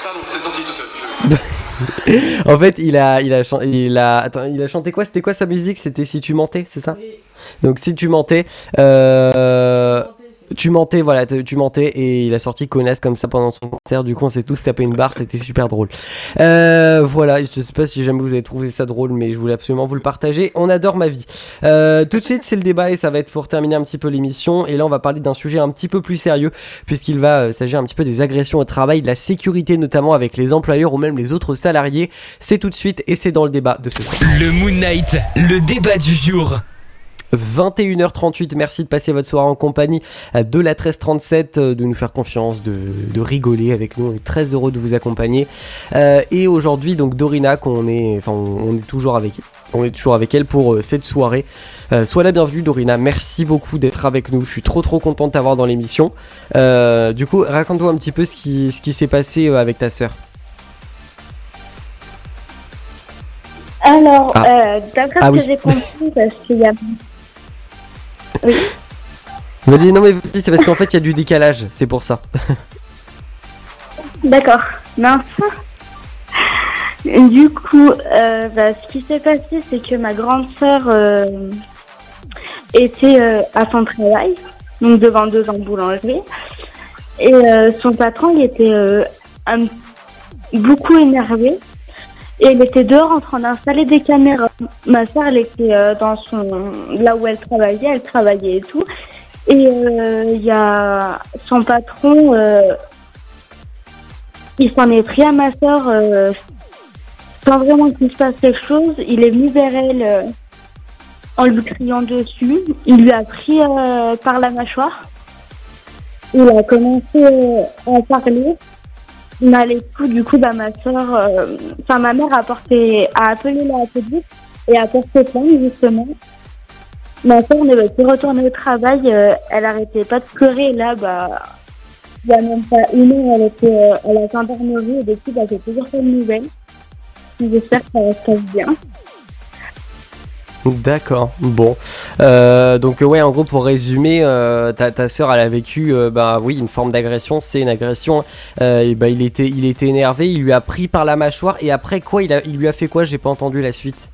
En fait, il a, il a, il a, attends, il a chanté quoi? C'était quoi sa musique? C'était Si tu mentais, c'est ça? Oui. Donc Si tu mentais, euh, Tu mentais, voilà, t- tu mentais et il a sorti connasse comme ça pendant son concert. Du coup, on s'est tous tapé une barre, c'était super drôle. Euh, voilà, je sais pas si jamais vous avez trouvé ça drôle, mais je voulais absolument vous le partager. On adore ma vie. Euh, tout de suite, c'est le débat et ça va être pour terminer un petit peu l'émission. Et là, on va parler d'un sujet un petit peu plus sérieux puisqu'il va euh, s'agir un petit peu des agressions au travail, de la sécurité notamment avec les employeurs ou même les autres salariés. C'est tout de suite et c'est dans le débat de ce soir. Le Moon Knight, le débat du jour. vingt et une heures trente-huit, merci de passer votre soirée en compagnie de la treize trente-sept, de nous faire confiance, de, de rigoler avec nous, on est très heureux de vous accompagner. Euh, et aujourd'hui, donc Dorina, qu'on est, enfin, on est toujours avec on est toujours avec elle pour euh, cette soirée. Euh, sois la bienvenue Dorina, merci beaucoup d'être avec nous, je suis trop trop content de t'avoir dans l'émission. Euh, du coup, raconte-toi un petit peu ce qui, ce qui s'est passé avec ta sœur. Alors, Ah. euh, d'après Ah ce oui. que j'ai compris, parce qu'il y a... Oui. Vas-y, non mais vas-y, c'est parce qu'en fait il y a du décalage, c'est pour ça. D'accord. Mince. Du coup, euh, bah, ce qui s'est passé, c'est que ma grande sœur euh, était euh, à son travail, donc devant deux ans de boulangerie, et euh, son patron il était euh, un- beaucoup énervé, et elle était dehors en train d'installer des caméras. Ma sœur, elle était euh, dans son là où elle travaillait, elle travaillait et tout, et euh, il y a son patron. Euh, Il s'en est pris à ma sœur euh, sans vraiment qu'il se passe quelque chose. Il est venu vers elle euh, en lui criant dessus. Il lui a pris euh, par la mâchoire. Il a commencé euh, à parler. Mais coup, du coup, bah, ma sœur, enfin euh, ma mère a porté, a appelé la police et a porté plainte justement. Ma sœur ne veut plus retourner au travail. Euh, elle arrêtait pas de pleurer. Et là, bah. Il n'y a même pas une heure, elle était euh, à la gendarmerie et depuis, bah, j'ai toujours pas de nouvelles. J'espère que ça se passe bien. D'accord, bon. Euh, donc ouais, en gros, pour résumer, euh, ta, ta sœur, elle a vécu, euh, bah oui, une forme d'agression. C'est une agression. Euh, et bah il était, il était énervé. Il lui a pris par la mâchoire et après quoi, il a, il lui a fait quoi? J'ai pas entendu la suite.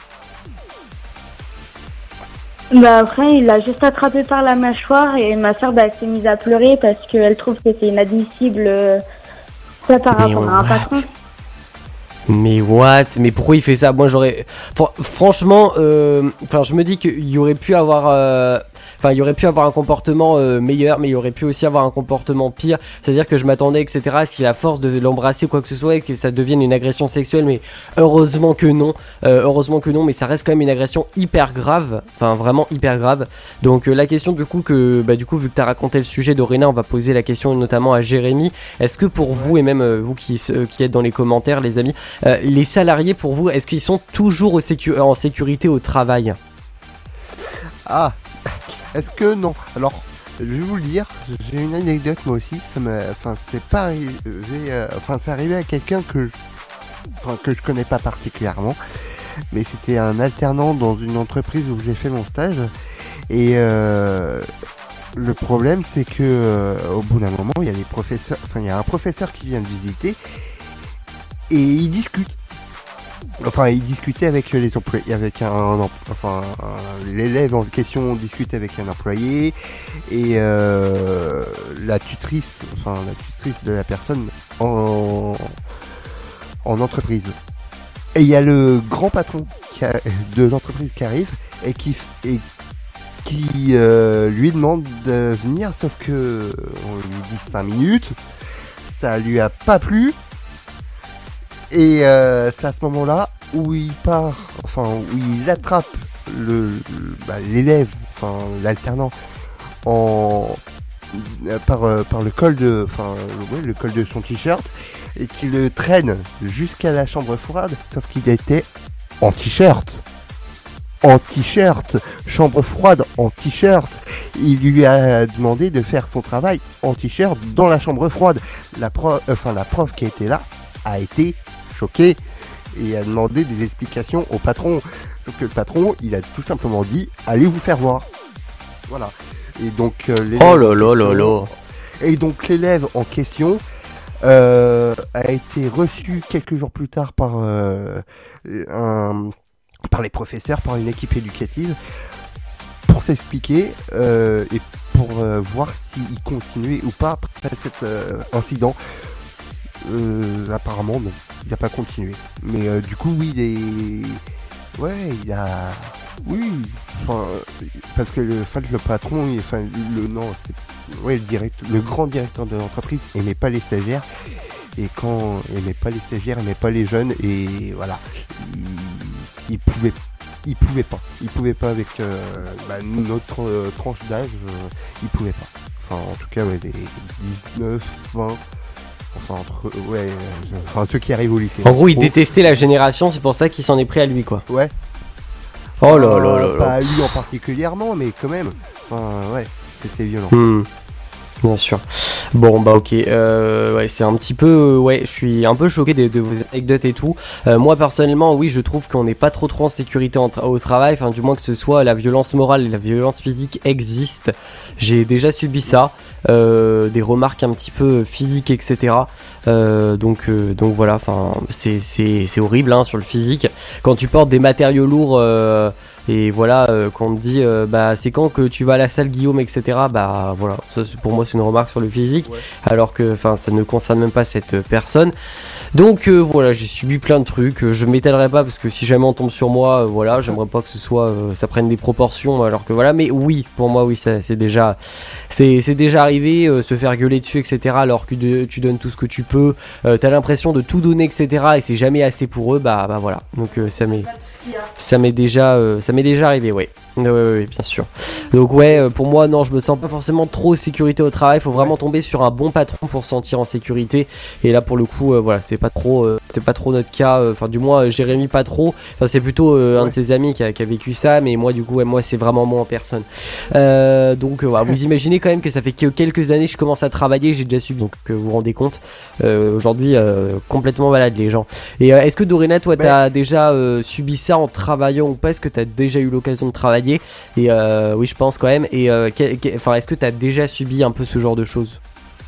Bah, après, il l'a juste attrapé par la mâchoire et ma sœur, bah, elle s'est mise à pleurer parce qu'elle trouve que c'est inadmissible, euh, ça par Mais rapport à un what? patron. Mais what? Mais pourquoi il fait ça? Moi j'aurais. Fr- franchement, euh, enfin je me dis qu'il y aurait pu avoir. euh, Enfin, il y aurait pu avoir un comportement euh, meilleur, mais il y aurait pu aussi avoir un comportement pire. C'est-à-dire que je m'attendais, et cetera, à ce qu'il a force de l'embrasser ou quoi que ce soit et que ça devienne une agression sexuelle. Mais heureusement que non. Euh, heureusement que non, mais ça reste quand même une agression hyper grave. Enfin, vraiment hyper grave. Donc, euh, la question du coup, que, bah, du coup, vu que tu as raconté le sujet d'Orena, on va poser la question notamment à Jérémy. Est-ce que pour vous, et même euh, vous qui, euh, qui êtes dans les commentaires, les amis, euh, les salariés pour vous, est-ce qu'ils sont toujours au sécu- en sécurité au travail? Ah, est-ce que non? Alors, je vais vous le dire, j'ai une anecdote moi aussi, ça m'a, enfin, c'est pas arrivé, euh, enfin, c'est arrivé à quelqu'un que, je, enfin, que je connais pas particulièrement, mais c'était un alternant dans une entreprise où j'ai fait mon stage, et euh, le problème c'est que, euh, au bout d'un moment, il y a des professeurs, enfin, il y a un professeur qui vient de visiter, et il discute. Enfin, il discutait avec les employés, avec un, un enfin, un, l'élève en question discutait avec un employé et euh, la tutrice, enfin la tutrice de la personne en, en entreprise. Et il y a le grand patron qui a, de l'entreprise qui arrive et qui et qui euh, lui demande de venir, sauf que on lui dit cinq minutes, ça lui a pas plu. Et euh, c'est à ce moment-là où il part, enfin où il attrape le, le bah, l'élève, enfin l'alternant, en euh, par euh, par le col de, enfin ouais, le col de son t-shirt et qui le traîne jusqu'à la chambre froide. Sauf qu'il était en t-shirt, en t-shirt, chambre froide en t-shirt. Il lui a demandé de faire son travail en t-shirt dans la chambre froide. La prof, enfin la prof qui était là a été choqué et a demandé des explications au patron. Sauf que le patron, il a tout simplement dit allez vous faire voir. Voilà. Et donc euh, Oh là là là là. Et donc l'élève en question euh, a été reçu quelques jours plus tard par euh, un par les professeurs, par une équipe éducative pour s'expliquer euh, et pour euh, voir s'il continuait ou pas après cet euh, incident. Euh, apparemment non, il n'a pas continué. Mais euh, du coup oui, il est... Ouais, il a... Oui, enfin, parce que le, enfin, le patron, il, enfin, le, non, c'est... Ouais, le, direct, le grand directeur de l'entreprise aimait pas les stagiaires. Et quand il aimait pas les stagiaires, il aimait pas les jeunes. Et voilà, il, il pouvait il pouvait pas. Il pouvait pas avec euh, bah, notre euh, tranche d'âge, euh, il pouvait pas. Enfin, en tout cas, ouais, les dix-neuf, vingt... Enfin, entre, ouais, euh, enfin, ceux qui arrivent au lycée. En gros, il détestait la génération, c'est pour ça qu'il s'en est pris à lui, quoi. Ouais. Oh là là là là. Pas à lui en particulièrement, mais quand même. Enfin, ouais, c'était violent. Hmm. Bien sûr. Bon bah ok, euh, ouais, c'est un petit peu, euh, ouais, je suis un peu choqué de, de vos anecdotes et tout. Euh, moi personnellement, oui, je trouve qu'on n'est pas trop trop en sécurité en tra- au travail, enfin du moins que ce soit la violence morale et la violence physique existent. J'ai déjà subi ça, euh, des remarques un petit peu physiques, et cetera. Euh, donc euh, donc voilà, enfin c'est c'est c'est horrible hein, sur le physique. Quand tu portes des matériaux lourds. Euh, Et voilà, euh, quand on te dit, euh, bah c'est quand que tu vas à la salle Guillaume, et cetera. Bah voilà, ça c'est, pour moi c'est une remarque sur le physique, Ouais. alors que, enfin, ça ne concerne même pas cette euh, personne. Donc euh, voilà, j'ai subi plein de trucs. euh, Je m'étalerai pas parce que si jamais on tombe sur moi, euh, voilà, j'aimerais pas que ce soit, euh, ça prenne des proportions, alors que voilà. Mais oui, pour moi, oui, ça c'est déjà, c'est c'est déjà arrivé, euh, se faire gueuler dessus, et cetera. Alors que de- tu donnes tout ce que tu peux, euh, t'as l'impression de tout donner, et cetera. Et c'est jamais assez pour eux, bah bah voilà. Donc euh, ça m'est Là, tout ce qu'il y a. ça m'est déjà, euh, ça m'est déjà arrivé, ouais. Ouais, ouais, ouais, bien sûr. Donc ouais, euh, pour moi, non, je me sens pas forcément trop en sécurité au travail. Faut vraiment tomber sur un bon patron pour se sentir en sécurité. Et là, pour le coup, euh, voilà, c'est pas trop, euh, c'est pas trop notre cas. Enfin, du moins, euh, Jérémy pas trop. Enfin, c'est plutôt euh, un Ouais. de ses amis qui a, qui a vécu ça. Mais moi, du coup, ouais, moi, c'est vraiment moi en personne. Euh, donc, euh, voilà, vous imaginez quand même que ça fait que quelques années que je commence à travailler, j'ai déjà subi. Donc, euh, vous vous rendez compte. Euh, aujourd'hui, euh, complètement malade les gens. Et euh, est-ce que Dorena, toi, Ben- t'as déjà euh, subi ça en travaillant ou pas? Est-ce que t'as déjà eu l'occasion de travailler? Et euh, oui, je pense quand même. Et euh, quel- quel- enfin, est-ce que t'as déjà subi un peu ce genre de choses?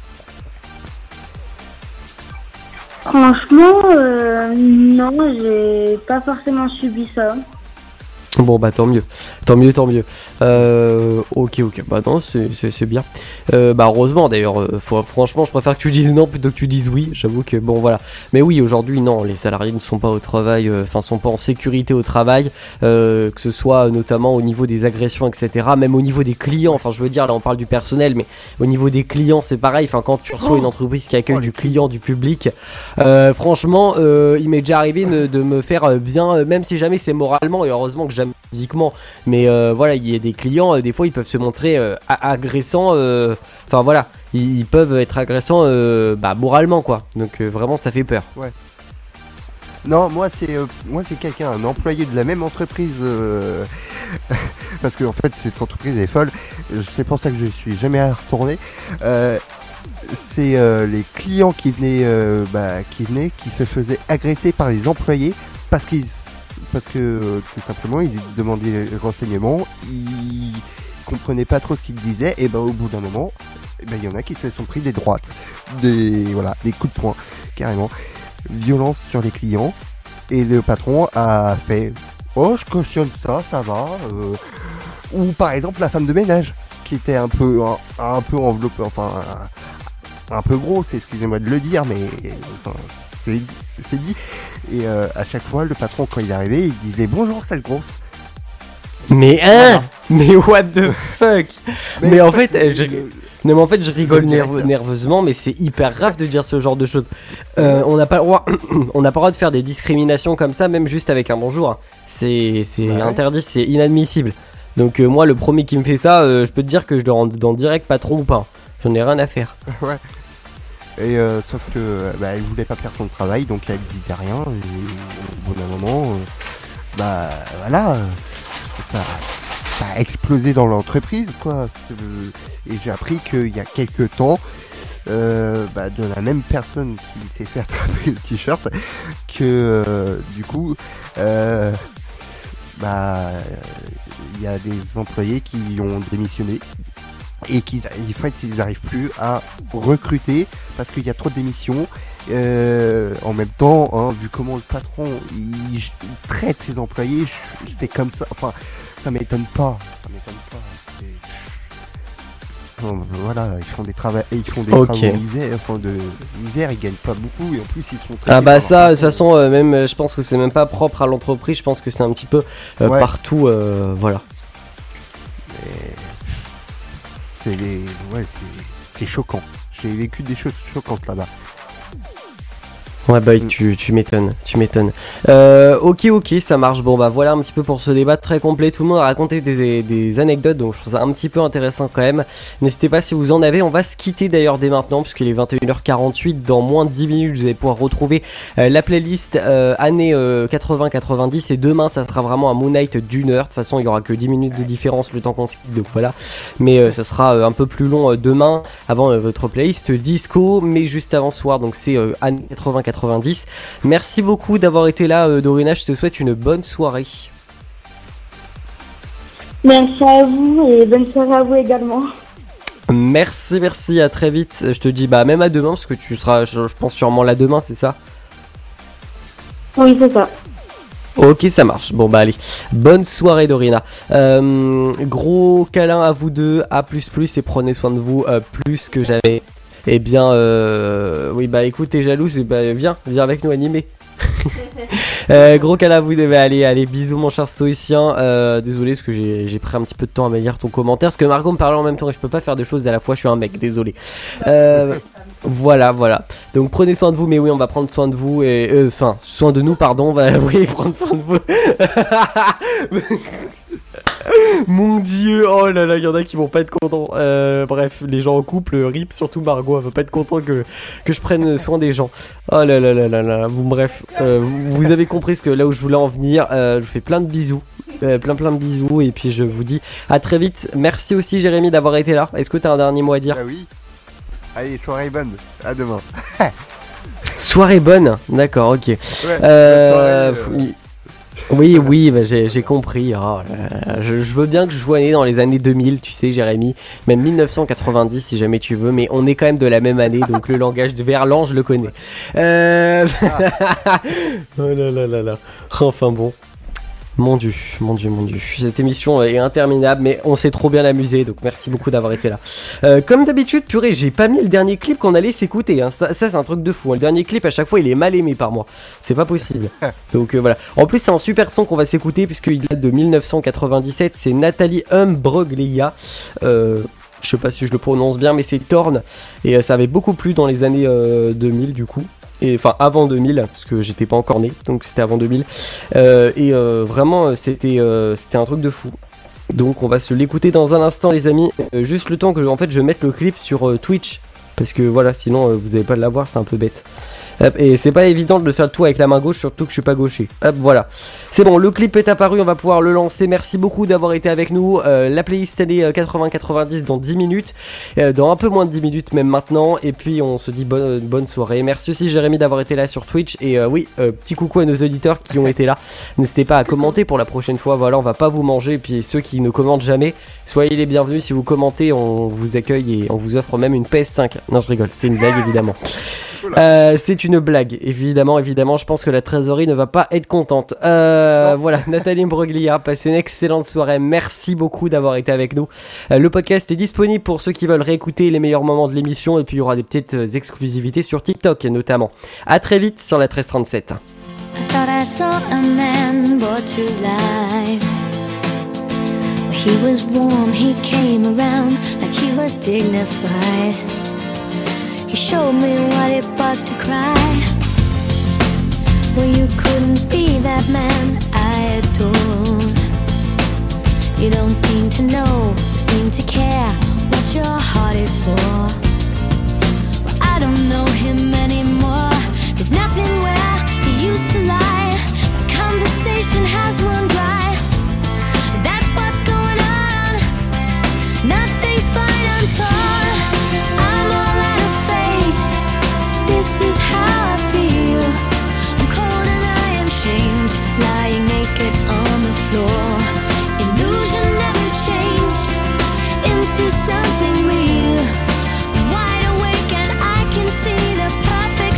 Franchement, euh, non, j'ai pas forcément subi ça. Bon bah tant mieux, tant mieux, tant mieux. Euh, ok, ok, bah non, c'est, c'est, c'est bien. Euh, bah heureusement d'ailleurs, euh, faut- franchement je préfère que tu dises non plutôt que tu dises oui, j'avoue que bon voilà. Mais oui, aujourd'hui non, les salariés ne sont pas au travail, enfin sont pas en sécurité au travail, euh, que ce soit notamment au niveau des agressions, et cetera. Même au niveau des clients, enfin je veux dire, là on parle du personnel, mais au niveau des clients c'est pareil, enfin quand tu reçois une entreprise qui accueille du client, du public, euh, franchement euh, il m'est déjà arrivé de, de me faire euh, bien, euh, même si jamais c'est moralement, et heureusement que jamais physiquement, mais euh, voilà, il y a des clients, euh, des fois ils peuvent se montrer euh, a- agressants, euh, enfin voilà, ils, ils peuvent être agressants euh, bah, moralement quoi, donc euh, vraiment ça fait peur. Non, moi c'est euh, moi c'est quelqu'un, un employé de la même entreprise, euh, parce que en fait cette entreprise est folle. C'est pour ça que je suis jamais retourné. Euh, c'est euh, les clients qui venaient, euh, bah, qui venaient, qui se faisaient agresser par les employés parce qu'ils, parce que euh, tout simplement ils demandaient des renseignements, ils comprenaient pas trop ce qu'ils disaient, et ben au bout d'un moment, eh ben, il y en a qui se sont pris des droites, des voilà, des coups de poing, carrément. Violence sur les clients, et le patron a fait oh je cautionne ça, ça va, euh, ou par exemple la femme de ménage qui était un peu un, un peu enveloppée, enfin un, un peu gros, c'est excusez-moi de le dire, mais enfin, c'est c'est dit, et euh, à chaque fois le patron quand il arrivait il disait bonjour sale grosse. Mais hein, Voilà. mais what the fuck. Mais en fait, c'est je- le- Non mais en fait je rigole Le direct. nerve- nerveusement, mais c'est hyper grave de dire ce genre de choses. Euh, on n'a pas le droit, on n'a pas le droit de faire des discriminations comme ça, même juste avec un bonjour. C'est c'est Ouais. interdit, c'est inadmissible. Donc euh, moi le premier qui me fait ça, euh, je peux te dire que je le rends dans le direct patron ou pas. J'en ai rien à faire. Ouais. Et euh, sauf que euh, bah, elle voulait pas perdre son travail, donc elle disait rien. Et au bout d'un moment, euh, bah voilà, euh, ça, ça a explosé dans l'entreprise, quoi. C'est- Et j'ai appris qu'il y a quelques temps, euh, bah, de la même personne qui s'est fait attraper le t-shirt, que euh, du coup, euh, bah, il y a des employés qui ont démissionné. Et qu'ils en fait, ils n'arrivent plus à recruter parce qu'il y a trop de démissions. Euh, en même temps, hein, vu comment le patron il, il traite ses employés, je- c'est comme ça. Enfin, ça m'étonne pas. Ça m'étonne pas. sont, voilà, ils font des travaux, ils font des Ok. travaux misère, enfin de misère, ils gagnent pas beaucoup et en plus ils sont traités Ah bah par ça, leur de toute façon, euh, même, euh, je pense que c'est même pas propre à l'entreprise. Je pense que c'est un petit peu euh, Ouais. partout, euh, voilà. Mais c'est les, ouais, c'est, c'est choquant. J'ai vécu des choses choquantes là-bas. Ouais bah Mm. tu, tu m'étonnes, tu m'étonnes. Euh, ok ok ça marche, bon bah voilà un petit peu pour ce débat très complet, tout le monde a raconté des, des anecdotes donc je trouve ça un petit peu intéressant quand même. N'hésitez pas si vous en avez, on va se quitter d'ailleurs dès maintenant puisqu'il est vingt et une heures quarante-huit, dans moins de dix minutes vous allez pouvoir retrouver euh, la playlist euh, années euh, quatre-vingts quatre-vingt-dix et demain ça sera vraiment un Moon Night d'une heure, de toute façon il y aura que dix minutes de différence le temps qu'on se quitte donc voilà, mais euh, ça sera euh, un peu plus long euh, demain avant euh, votre playlist disco mais juste avant ce soir donc c'est euh, années quatre-vingts quatre-vingt-dix. Merci beaucoup d'avoir été là, euh, Dorina. Je te souhaite une bonne soirée. Merci à vous et bonne soirée à vous également. Merci, merci. À très vite. Je te dis bah même à demain parce que tu seras, je, je pense sûrement là demain, c'est ça? Oui, c'est ça. Ok, ça marche. Bon bah allez, bonne soirée Dorina. Euh, gros câlin à vous deux. À plus plus et prenez soin de vous euh, plus que jamais. Eh bien, euh, oui, bah écoute, t'es jalouse, bah viens, viens avec nous animer. euh, gros câlin, vous devez aller, allez, bisous mon cher stoïcien. Euh, désolé parce que j'ai, j'ai pris un petit peu de temps à me lire ton commentaire, parce que Margot me parlait en même temps et je peux pas faire deux choses à la fois, je suis un mec, désolé. Euh, voilà, voilà. Donc prenez soin de vous, mais oui, on va prendre soin de vous et, euh, enfin, soin de nous, pardon, on va, oui, prendre soin de vous. Mon dieu, oh là là, il y en a qui vont pas être contents. Euh, bref, les gens en couple, rip, surtout Margot, elle va pas être content que, que je prenne soin des gens. Oh là là là là là, vous, bref, euh, vous, vous avez compris ce que là où je voulais en venir. Euh, je vous fais plein de bisous, euh, plein plein de bisous, et puis je vous dis à très vite. Merci aussi Jérémy d'avoir été là. Est-ce que t'as un dernier mot à dire? Ah oui. Allez, soirée bonne. À demain. Soirée bonne, d'accord, ok. Ouais, Euh, bonne soirée, euh, Oui, oui, bah j'ai, j'ai compris. Oh là là, je, je veux bien que je sois né dans les années deux mille, tu sais, Jérémy, même mille neuf cent quatre-vingt-dix si jamais tu veux, mais on est quand même de la même année, donc le langage de verlan, je le connais. Euh... oh là là là là. Enfin bon. Mon dieu, mon dieu, mon dieu. Cette émission est interminable, mais on s'est trop bien amusé, donc merci beaucoup d'avoir été là. Euh, comme d'habitude, purée, j'ai pas mis le dernier clip qu'on allait s'écouter. Hein. Ça, ça c'est un truc de fou. Hein. Le dernier clip, à chaque fois, il est mal aimé par moi. C'est pas possible. Donc euh, voilà. En plus, c'est un super son qu'on va s'écouter, puisqu'il date de mille neuf cent quatre-vingt-dix-sept. C'est Nathalie Imbruglia. Euh... Je sais pas si je le prononce bien, mais c'est Torn. Et euh, ça avait beaucoup plu dans les années euh, deux mille, du coup. Et enfin avant deux mille parce que j'étais pas encore né donc c'était avant deux mille euh, et euh, vraiment c'était euh, c'était un truc de fou. Donc on va se l'écouter dans un instant les amis, euh, juste le temps que en fait je mette le clip sur euh, Twitch parce que voilà sinon euh, vous avez pas de l'avoir, c'est un peu bête. Hop, et c'est pas évident de le faire tout avec la main gauche, surtout que je suis pas gaucher. Hop, voilà. C'est bon, le clip est apparu, on va pouvoir le lancer. Merci beaucoup d'avoir été avec nous. Euh, la playlist elle est quatre-vingts quatre-vingt-dix dans dix minutes, euh, dans un peu moins de dix minutes même maintenant. Et puis on se dit bonne, bonne soirée. Merci aussi Jérémy d'avoir été là sur Twitch. Et euh, oui, euh, petit coucou à nos auditeurs qui ont été là. N'hésitez pas à commenter pour la prochaine fois. Voilà, on va pas vous manger. Et puis ceux qui ne commentent jamais, soyez les bienvenus. Si vous commentez, on vous accueille et on vous offre même une P S cinq. Non, je rigole, c'est une blague évidemment. Euh, c'est une blague, évidemment, évidemment. Je pense que la trésorerie ne va pas être contente. Euh, voilà, Nathalie Imbruglia, passez une excellente soirée. Merci beaucoup d'avoir été avec nous. Euh, le podcast est disponible pour ceux qui veulent réécouter les meilleurs moments de l'émission. Et puis il y aura des petites euh, exclusivités sur TikTok notamment. À très vite sur la treize trente-sept. I thought I saw a man brought to life. He was warm, he came around like he was dignified. He showed me what it was to cry. Well, you couldn't be that man I adored. You don't seem to know, seem to care what your heart is for. Well, I don't know him anymore. There's nothing where he used to lie. My conversation has run dry. That's what's going on. Nothing's fine, I'm torn. I'm all out of faith. This is how I feel. I'm cold and I am shamed, lying naked on the floor. Illusion never changed into something real. I'm wide awake and I can see the perfect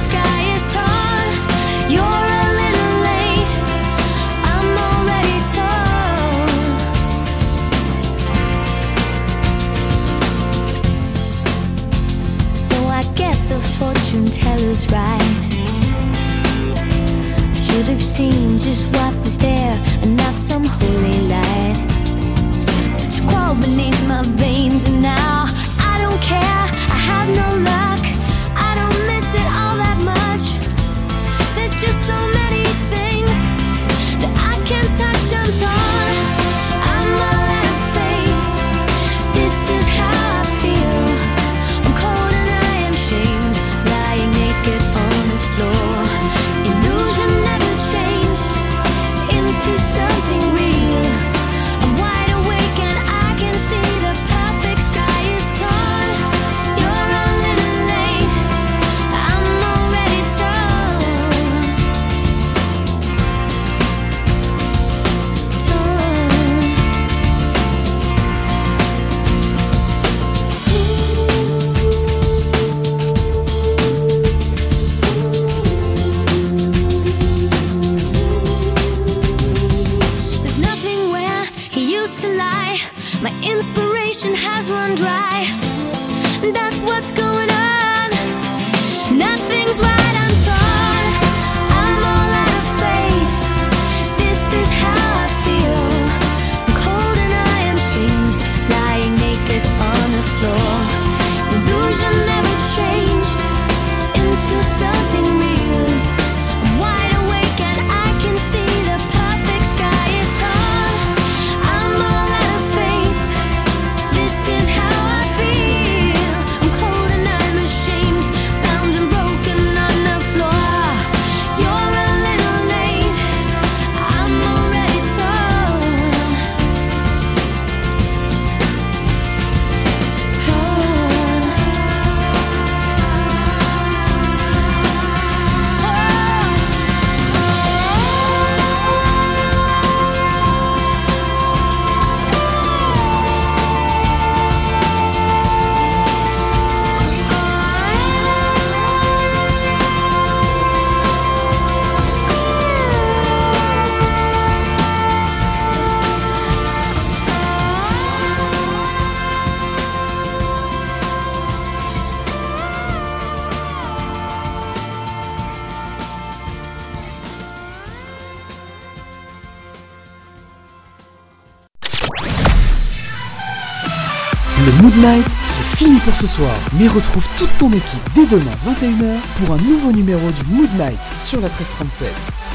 should have seen just what was there and not some holy light. But you crawled beneath my veins and now I don't care, I have no luck, I don't miss it all that much. There's just so many things that I can't touch, I'm torn, I'm all out of faith. This is how I feel, I'm cold and I am shamed, lying naked on the floor. Illusion never changed into something real. I'm wide awake and I can see the perfect sky is torn. You're a little late, I'm already torn. Torn. There's nothing where he used to lie. My inspiration has run dry. That's what's going on. Nothing's right, I'm torn. I'm all out of faith. This is how I feel. I'm cold and I am shamed, lying naked on the floor. Illusion never changed into something real. I'm wide awake and I can see the perfect sky is torn. I'm all out of faith. This is how I feel. I'm cold and I'm ashamed, bound and broken on the floor. You're a little late, I'm already torn. Le Mood Night, c'est fini pour ce soir. Mais retrouve toute ton équipe dès demain vingt et une heures pour un nouveau numéro du Mood Night sur la treize trente-sept.